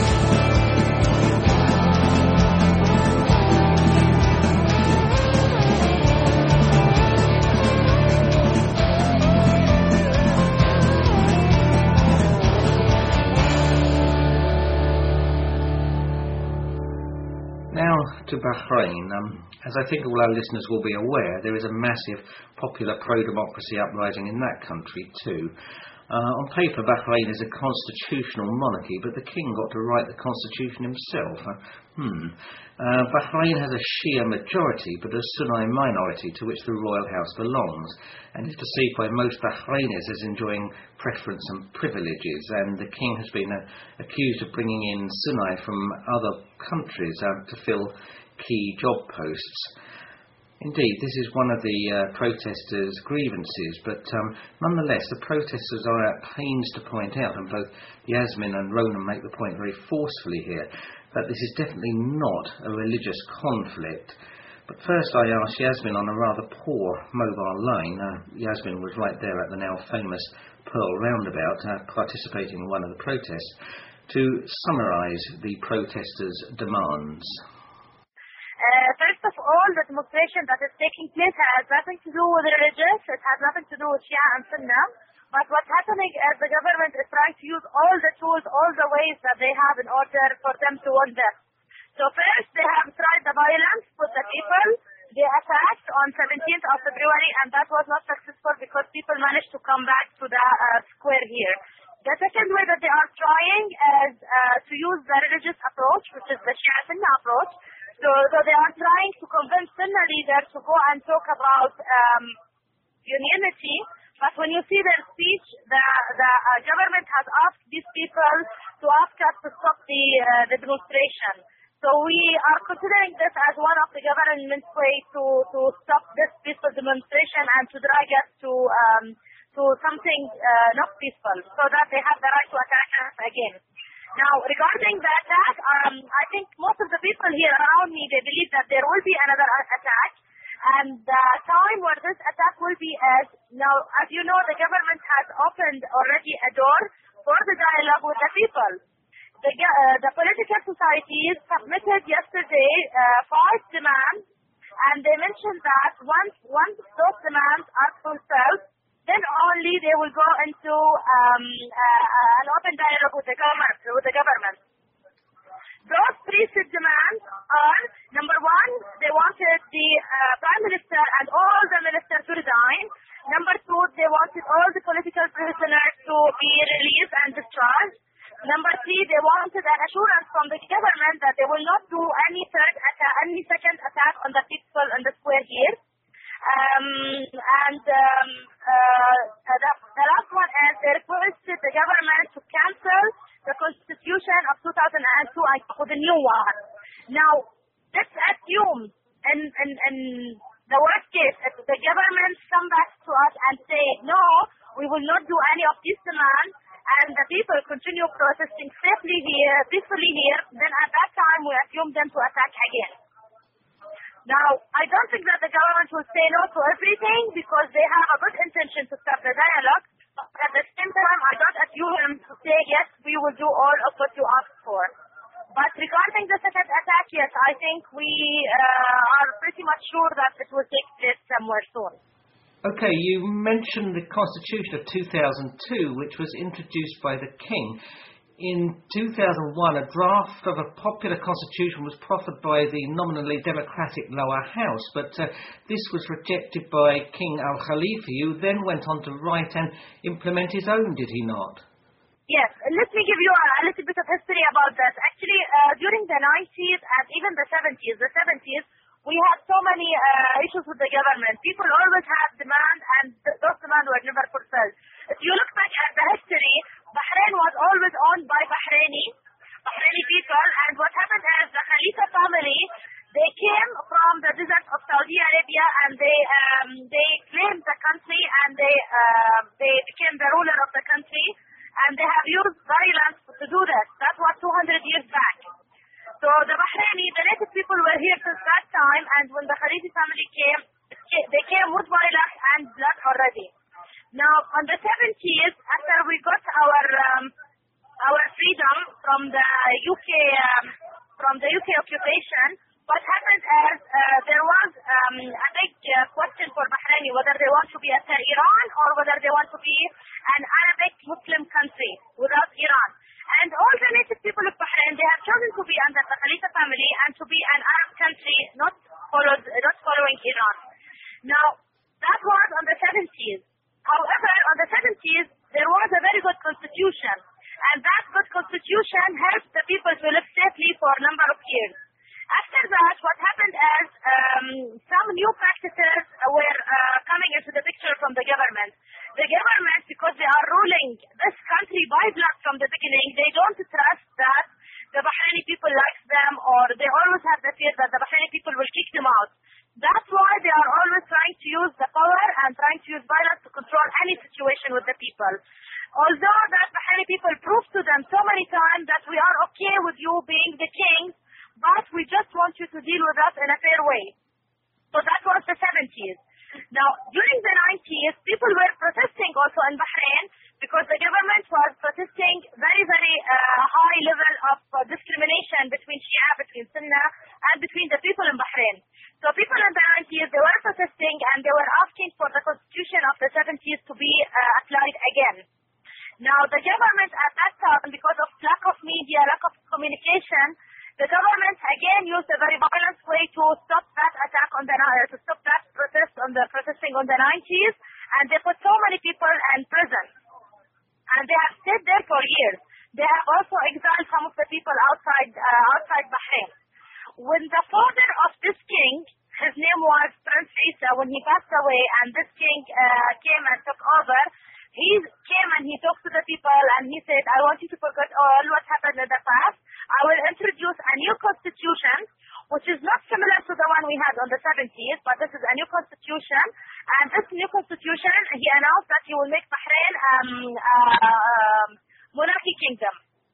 To Bahrain, um, as I think all our listeners will be aware, there is a massive popular pro-democracy uprising in that country too. Uh, on paper, Bahrain is a constitutional monarchy, but the king got to write the constitution himself. Uh, hmm. Uh, Bahrain has a Shia majority, but a Sunni minority to which the royal house belongs, and is perceived by most Bahrainis as enjoying preference and privileges, and the king has been uh, accused of bringing in Sunni from other countries uh, to fill key job posts. Indeed, this is one of the uh, protesters' grievances, but um, nonetheless, the protesters are at pains to point out, and both Yasmin and Ronan make the point very forcefully here, that this is definitely not a religious conflict. But first I asked Yasmin on a rather poor mobile line. Uh, Yasmin was right there at the now famous Pearl Roundabout, uh, participating in one of the protests, to summarise the protesters' demands. Uh, first of all, the demonstration that is taking place has nothing to do with religious, it has nothing to do with Shia and Sunnah, but what's happening is the government is trying to use all the tools, all the ways that they have in order for them to win them. So first, they have tried the violence with the people. They attacked on seventeenth of February, and that was not successful because people managed to come back to the uh, square here. The second way that they are trying is uh, to use the religious approach, which is the Shia Sunnah approach. So, so they are trying to convince Sunnah leaders to go and talk about um, unity. But when you see their speech, the, the uh, government has asked these people to ask us to stop the, uh, the demonstration. So we are considering this as one of the government's way to, to stop this peaceful demonstration and to drag us to um, to something uh, not peaceful, so that they have the right to attack us again. Now, regarding the attack, um, I think most of the people here around me, they believe that there will be another attack, and the time where this attack will be is, now, as you know, the government has opened already a door for the dialogue with the people. The, uh, the political societies submitted yesterday uh, five demands, and they mentioned that once, once those demands are fulfilled, then only they will go into um, uh, an open dialogue with the government. With the government. Those three demands are, number one, they wanted the uh, Prime Minister and all the ministers to resign. Number two, they wanted all the political prisoners to be released and discharged. Number three, they wanted an assurance from the government that they will not do any third attack, any second attack on the people in the square here. Um, and um, uh, the, the last one is they requested the government to cancel the Constitution of two thousand two and for the new one. Now, let's assume in, in, in the worst case, if the government come back to us and say, no, we will not do any of these demands, and the people continue protesting safely here, peacefully here, then at that time we assume them to attack again. Now, I don't think that the government will say no to everything because they have a good intention to start the dialogue. But at the same time, I don't assume them to say, yes, we will do all of what you asked for. But regarding the second attack, yes, I think we uh, are pretty much sure that it will take place somewhere soon. Okay, you mentioned the Constitution of two thousand two, which was introduced by the King. In two thousand one, a draft of a popular constitution was proffered by the nominally democratic lower house, but uh, this was rejected by King Al-Khalifa, who then went on to write and implement his own, did he not? Yes, let me give you a, a little bit of history about that. Actually, uh, during the nineties and even the seventies, the seventies, we had so many uh, issues with the government. People always had demand, and th- those demands were never fulfilled. If you look back at the history, Bahrain was always owned by Bahraini, Bahraini people, and what happened is the Khalifa family, they came from the desert of Saudi Arabia, and they um, they claimed the country, and they uh, they became the ruler of the country, and they have used violence to do that. That was two hundred years back. So the Bahraini, the native people were here since that time, and when the Khalifa family came, they came with violence and blood already. Now, on the seventies, after we got our um, our freedom from the U K um, from the U K occupation, what happened is uh, there was um, a big uh, question for Bahraini whether they want to be after Iran or whether they want to be an Arabic Muslim country without Iran. And all the native people of Bahrain, they have chosen to be under the Khalifa family and to be an Arab country, not followed, not following Iran. Now, that was on the seventies. However, on the seventies, there was a very good constitution. And that good constitution helped the people to live safely for a number of years. After that, what happened is um, some new practices were uh, coming into the picture from the government. The government, because they are ruling this country by blood from the beginning, they don't trust that the Bahraini people like them, or they always have the fear that the Bahraini people will kick them out. That's why they are always trying to use the power and trying to use violence to control any situation with the people. Although that Bahraini people proved to them so many times that we are okay with you being the king, but we just want you to deal with us in a fair way. So that was the seventies. Now, during the nineties, people were protesting also in Bahrain because the government was protesting very, very uh, high level of uh, discrimination between Shia, between Sunnah, and between the people in Bahrain. So people in the nineties, they were protesting and they were asking for the constitution of the seventies to be uh, applied again. Now, the government at that time, because of lack of media, lack of communication, the government again used a very violent way to stop that attack on the uh, to stop that protest on the protesting on the nineties, and they put so many people in prison, and they have stayed there for years. They have also exiled some of the people outside uh, outside Bahrain. When the father of this king, his name was Prince Isa, when he passed away, and this king uh, came and took over, he came and he talked to the people and he said, I want you to forget all what happened in the past. I will introduce a new constitution, which is not similar to the one we had on the seventies, but this is a new constitution. And this new constitution, he announced that he will make Bahrain um, uh, monarchy kingdom.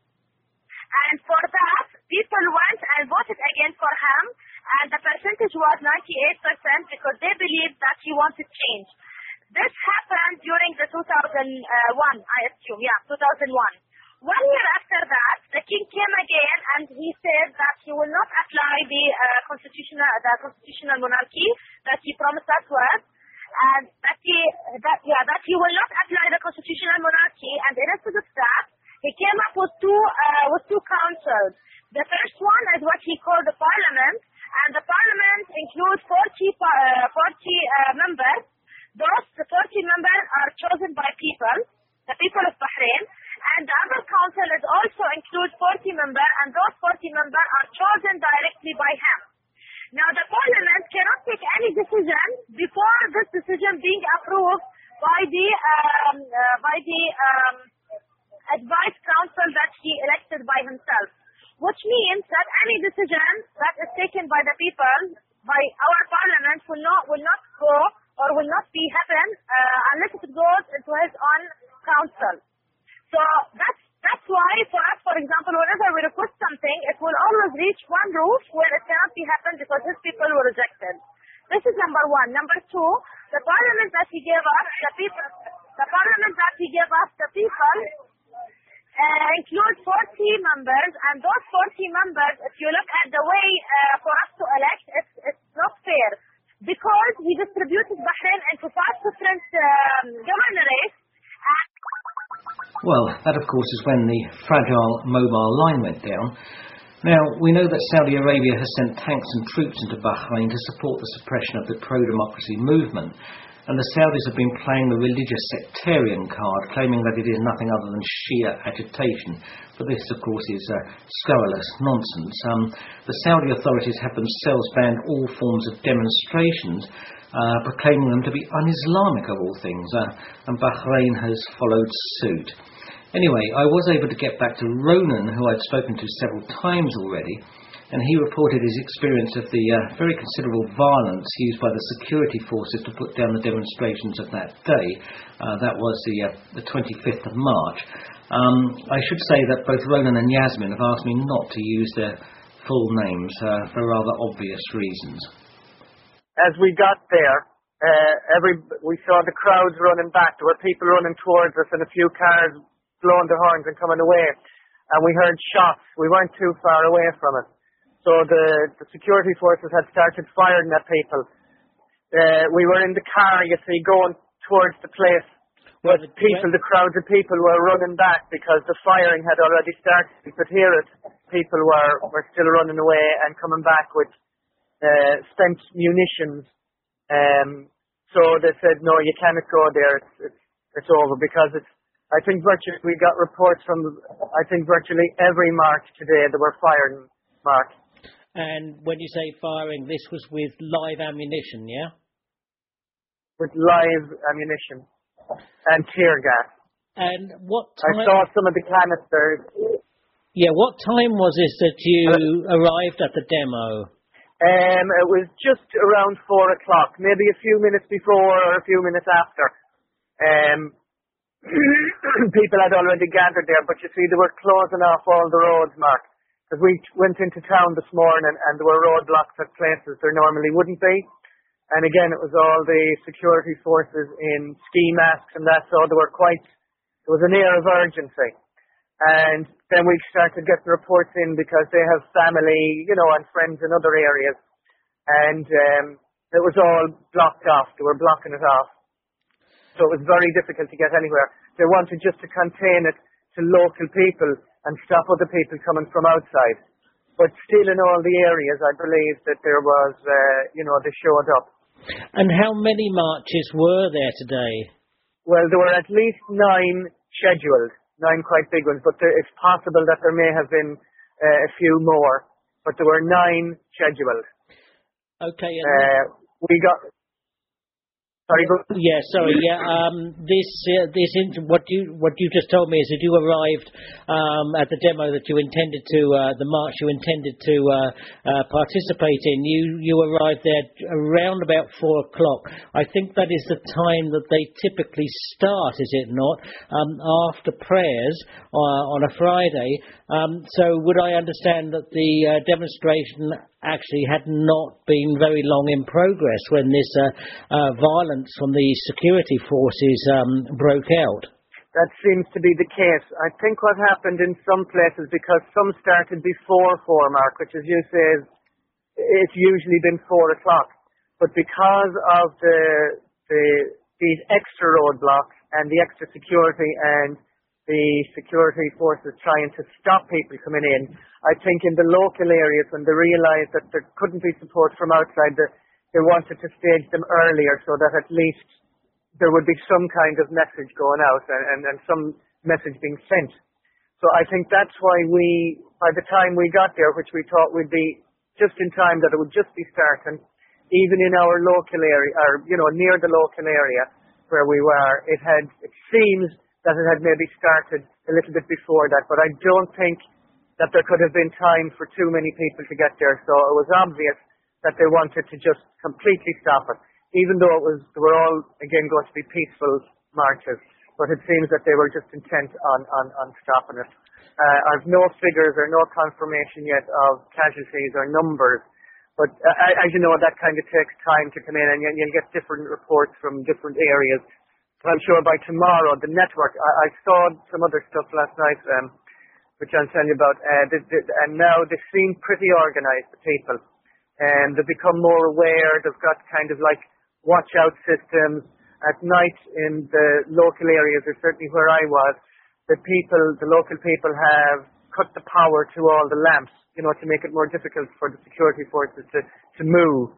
And for that, people went and voted again for him, and the percentage was ninety-eight percent because they believed that he wanted change. This happened during the two thousand one, I assume, yeah, two thousand one. One year after that, the king came again and he said that he will not apply the uh, constitutional the constitutional monarchy that he promised us with, and that he that yeah that he will not apply the constitutional monarchy. And instead of that, he came up with two uh, with two councils. The first one is what he called the parliament, and the parliament includes forty uh, forty uh, members. Those forty members are chosen by people, the people of Bahrain. And the other council is also includes forty members, and those forty members are chosen directly by him. Now, the parliament cannot take any decision before this decision being approved by the um, uh, by the um, advice council that he elected by himself, which means that any decision that is taken by the people, by our parliament, will not will not go or will not be happen uh, unless it goes into his own council. So that's that's why for us, for example, whenever we request something, it will always reach one roof where it cannot be happened because his people were rejected. This is number one. Number two, the parliament that he gave us, the people, the parliament that he gave us, the people, uh, include forty members, and those forty members, if you look at the way uh, for us to elect, it's it's not fair because he distributed Bahrain into five different um, governorates. Well, that of course is when the fragile mobile line went down. Now, we know that Saudi Arabia has sent tanks and troops into Bahrain to support the suppression of the pro-democracy movement. and the Saudis have been playing the religious sectarian card, claiming that it is nothing other than Shia agitation. But this, of course, is uh, scurrilous nonsense. Um, the Saudi authorities have themselves banned all forms of demonstrations, uh, proclaiming them to be un-Islamic of all things, uh, and Bahrain has followed suit. Anyway, I was able to get back to Ronan, who I'd spoken to several times already, and he reported his experience of the uh, very considerable violence used by the security forces to put down the demonstrations of that day. Uh, that was the, uh, the twenty-fifth of March. Um, I should say that both Ronan and Yasmin have asked me not to use their full names uh, for rather obvious reasons. As we got there, uh, every we saw the crowds running back. There were people running towards us and a few cars blowing the horns and coming away. And we heard shots. We weren't too far away from it. So the, the security forces had started firing at people. Uh, we were in the car, you see, going towards the place. But people, the crowds of people were running back because the firing had already started. You could hear it. People were, were still running away and coming back with uh, spent munitions. Um, so they said, no, you cannot go there. It's, it's, it's over because it's, I think virtually, we got reports from, I think virtually every march today there were firing march. And when you say firing, this was with live ammunition, yeah? With live ammunition and tear gas. And what time... I saw some of the canisters. Yeah, what time was it that you uh, arrived at the demo? Um, it was just around four o'clock, maybe a few minutes before or a few minutes after. Um, people had already gathered there, but you see, they were closing off all the roads, Mark. Because we went into town this morning and there were roadblocks at places there normally wouldn't be. And again, it was all the security forces in ski masks and that, so there were quite, there was an air of urgency. And then we started getting reports in because they have family, you know, and friends in other areas. And um, it was all blocked off. They were blocking it off. So it was very difficult to get anywhere. They wanted just to contain it to local people and stop other people coming from outside. But still in all the areas, I believe that there was, uh, you know, they showed up. And how many marches were there today? Well, there were at least nine scheduled, nine quite big ones, but there, it's possible that there may have been uh, a few more. But there were nine scheduled. Okay. And uh, we got... Sorry, go. Yeah, sorry. Yeah, um, this uh, this in, what you what you just told me is that you arrived um, at the demo that you intended to uh, the march you intended to uh, uh, participate in. You you arrived there around about four o'clock. I think that is the time that they typically start, is it not? Um, after prayers uh, on a Friday. Um, so would I understand that the uh, demonstration actually had not been very long in progress when this uh, uh, violence from the security forces um, broke out? That seems to be the case. I think what happened in some places, because some started before four, Mark, which as you say, is, it's usually been four o'clock. But because of the, the these extra roadblocks and the extra security and the security forces trying to stop people coming in, I think in the local areas when they realised that there couldn't be support from outside, they, they wanted to stage them earlier so that at least there would be some kind of message going out and, and, and some message being sent. So I think that's why we, by the time we got there, which we thought would be just in time that it would just be starting, even in our local area, or, you know, near the local area where we were, it had, it seems that it had maybe started a little bit before that, but I don't think that there could have been time for too many people to get there, so it was obvious that they wanted to just completely stop it, even though it was, they were all, again, going to be peaceful marches, but it seems that they were just intent on, on, on stopping it. Uh, I've no figures or no confirmation yet of casualties or numbers, but uh, as you know, that kind of takes time to come in, and you'll get different reports from different areas. I'm sure by tomorrow, the network, I, I saw some other stuff last night, um, which I'll tell you about, uh, the, the, and now they seem pretty organised, the people, and they've become more aware. They've got kind of like watch-out systems at night in the local areas, or certainly where I was. The people, the local people have cut the power to all the lamps, you know, to make it more difficult for the security forces to, to move.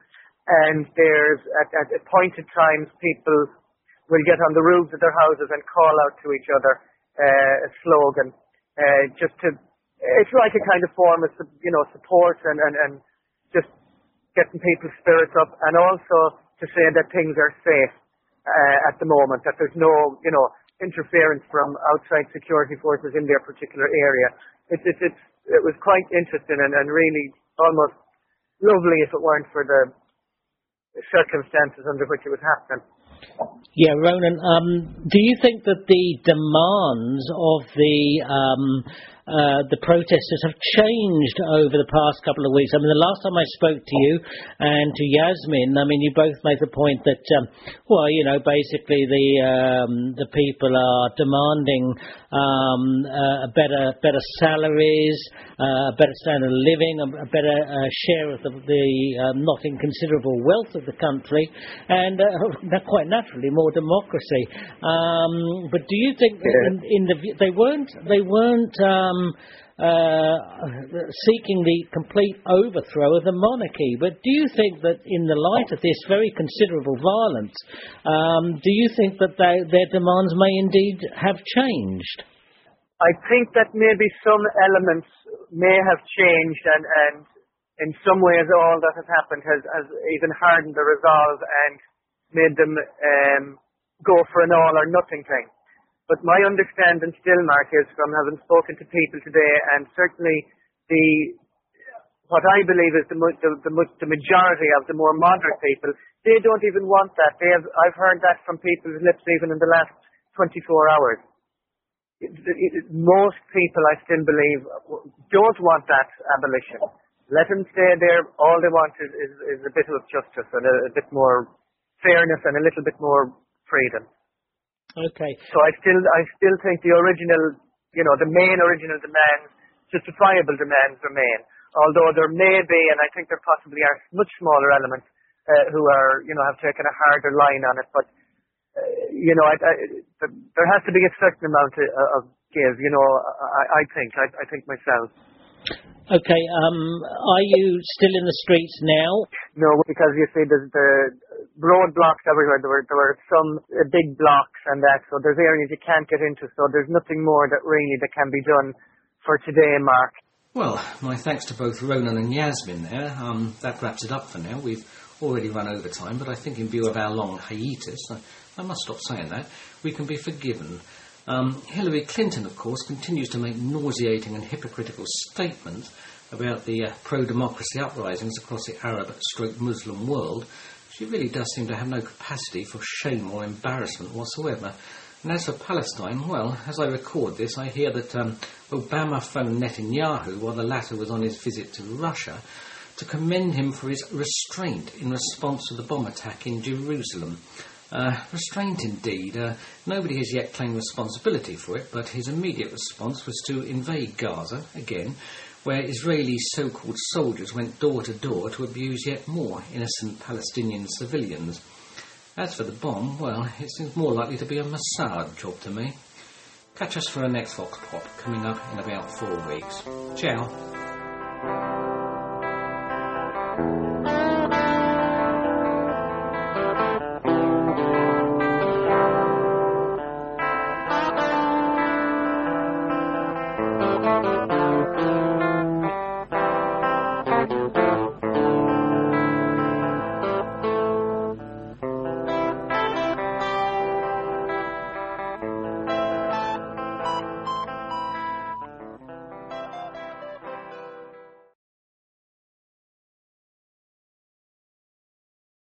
and there's at, at appointed times people will get on the roofs of their houses and call out to each other uh, a slogan, uh, just to, it's like a kind of form of, you know, support and, and, and just getting people's spirits up, and also to say that things are safe uh, at the moment, that there's no, you know, interference from outside security forces in their particular area. It, it, it, it was quite interesting and, and really almost lovely if it weren't for the circumstances under which it was happening. Yeah, Ronan, um, do you think that the demands of the um, uh, the protesters have changed over the past couple of weeks? I mean, the last time I spoke to you and to Yasmin, I mean, you both made the point that, um, well, you know, basically the um, the people are demanding um, uh, better better salaries, uh, a better standard of living, a, a better uh, share of the, the uh, not inconsiderable wealth of the country, and uh, quite naturally more democracy. Um, but do you think yeah. in, in the they weren't they weren't um, uh, seeking the complete overthrow of the monarchy? But do you think that in the light of this very considerable violence, um, do you think that they, their demands may indeed have changed? I think that maybe some elements may have changed, and, and in some ways all that has happened has, has even hardened the resolve and made them um, go for an all or nothing thing. But my understanding still, Mark, is from having spoken to people today, and certainly the what I believe is the the, the, the majority of the more moderate people, they don't even want that. They have, I've heard that from people's lips even in the last twenty-four hours. It, it, most people, I still believe, don't want that abolition. Let them stay there. All they want is, is, is a bit of justice and a, a bit more fairness and a little bit more freedom. Okay. So I still, I still think the original, you know, the main original demands, justifiable demands remain. Although there may be, and I think there possibly are much smaller elements uh, who are, you know, have taken a harder line on it. But uh, you know, I, I, there has to be a certain amount of, of give. You know, I, I think, I, I think myself. Okay, um, are you still in the streets now? No, because you see there's the roadblocks everywhere. There were, there were some uh, big blocks and that, so there's areas you can't get into, so there's nothing more that really that can be done for today, Mark. Well, my thanks to both Ronan and Yasmin there. Um, that wraps it up for now. We've already run over time, but I think in view of our long hiatus, I, I must stop saying that, we can be forgiven. Um, Hillary Clinton, of course, continues to make nauseating and hypocritical statements about the uh, pro-democracy uprisings across the Arab-stroke-Muslim world. She really does seem to have no capacity for shame or embarrassment whatsoever. And as for Palestine, well, as I record this, I hear that um, Obama phoned Netanyahu while the latter was on his visit to Russia to commend him for his restraint in response to the bomb attack in Jerusalem. Uh, restraint indeed. Uh, nobody has yet claimed responsibility for it, but his immediate response was to invade Gaza, again, where Israeli so-called soldiers went door to door to abuse yet more innocent Palestinian civilians. As for the bomb, well, it seems more likely to be a Mossad job to me. Catch us for our next Vox Pop, coming up in about four weeks. Ciao. Thank you.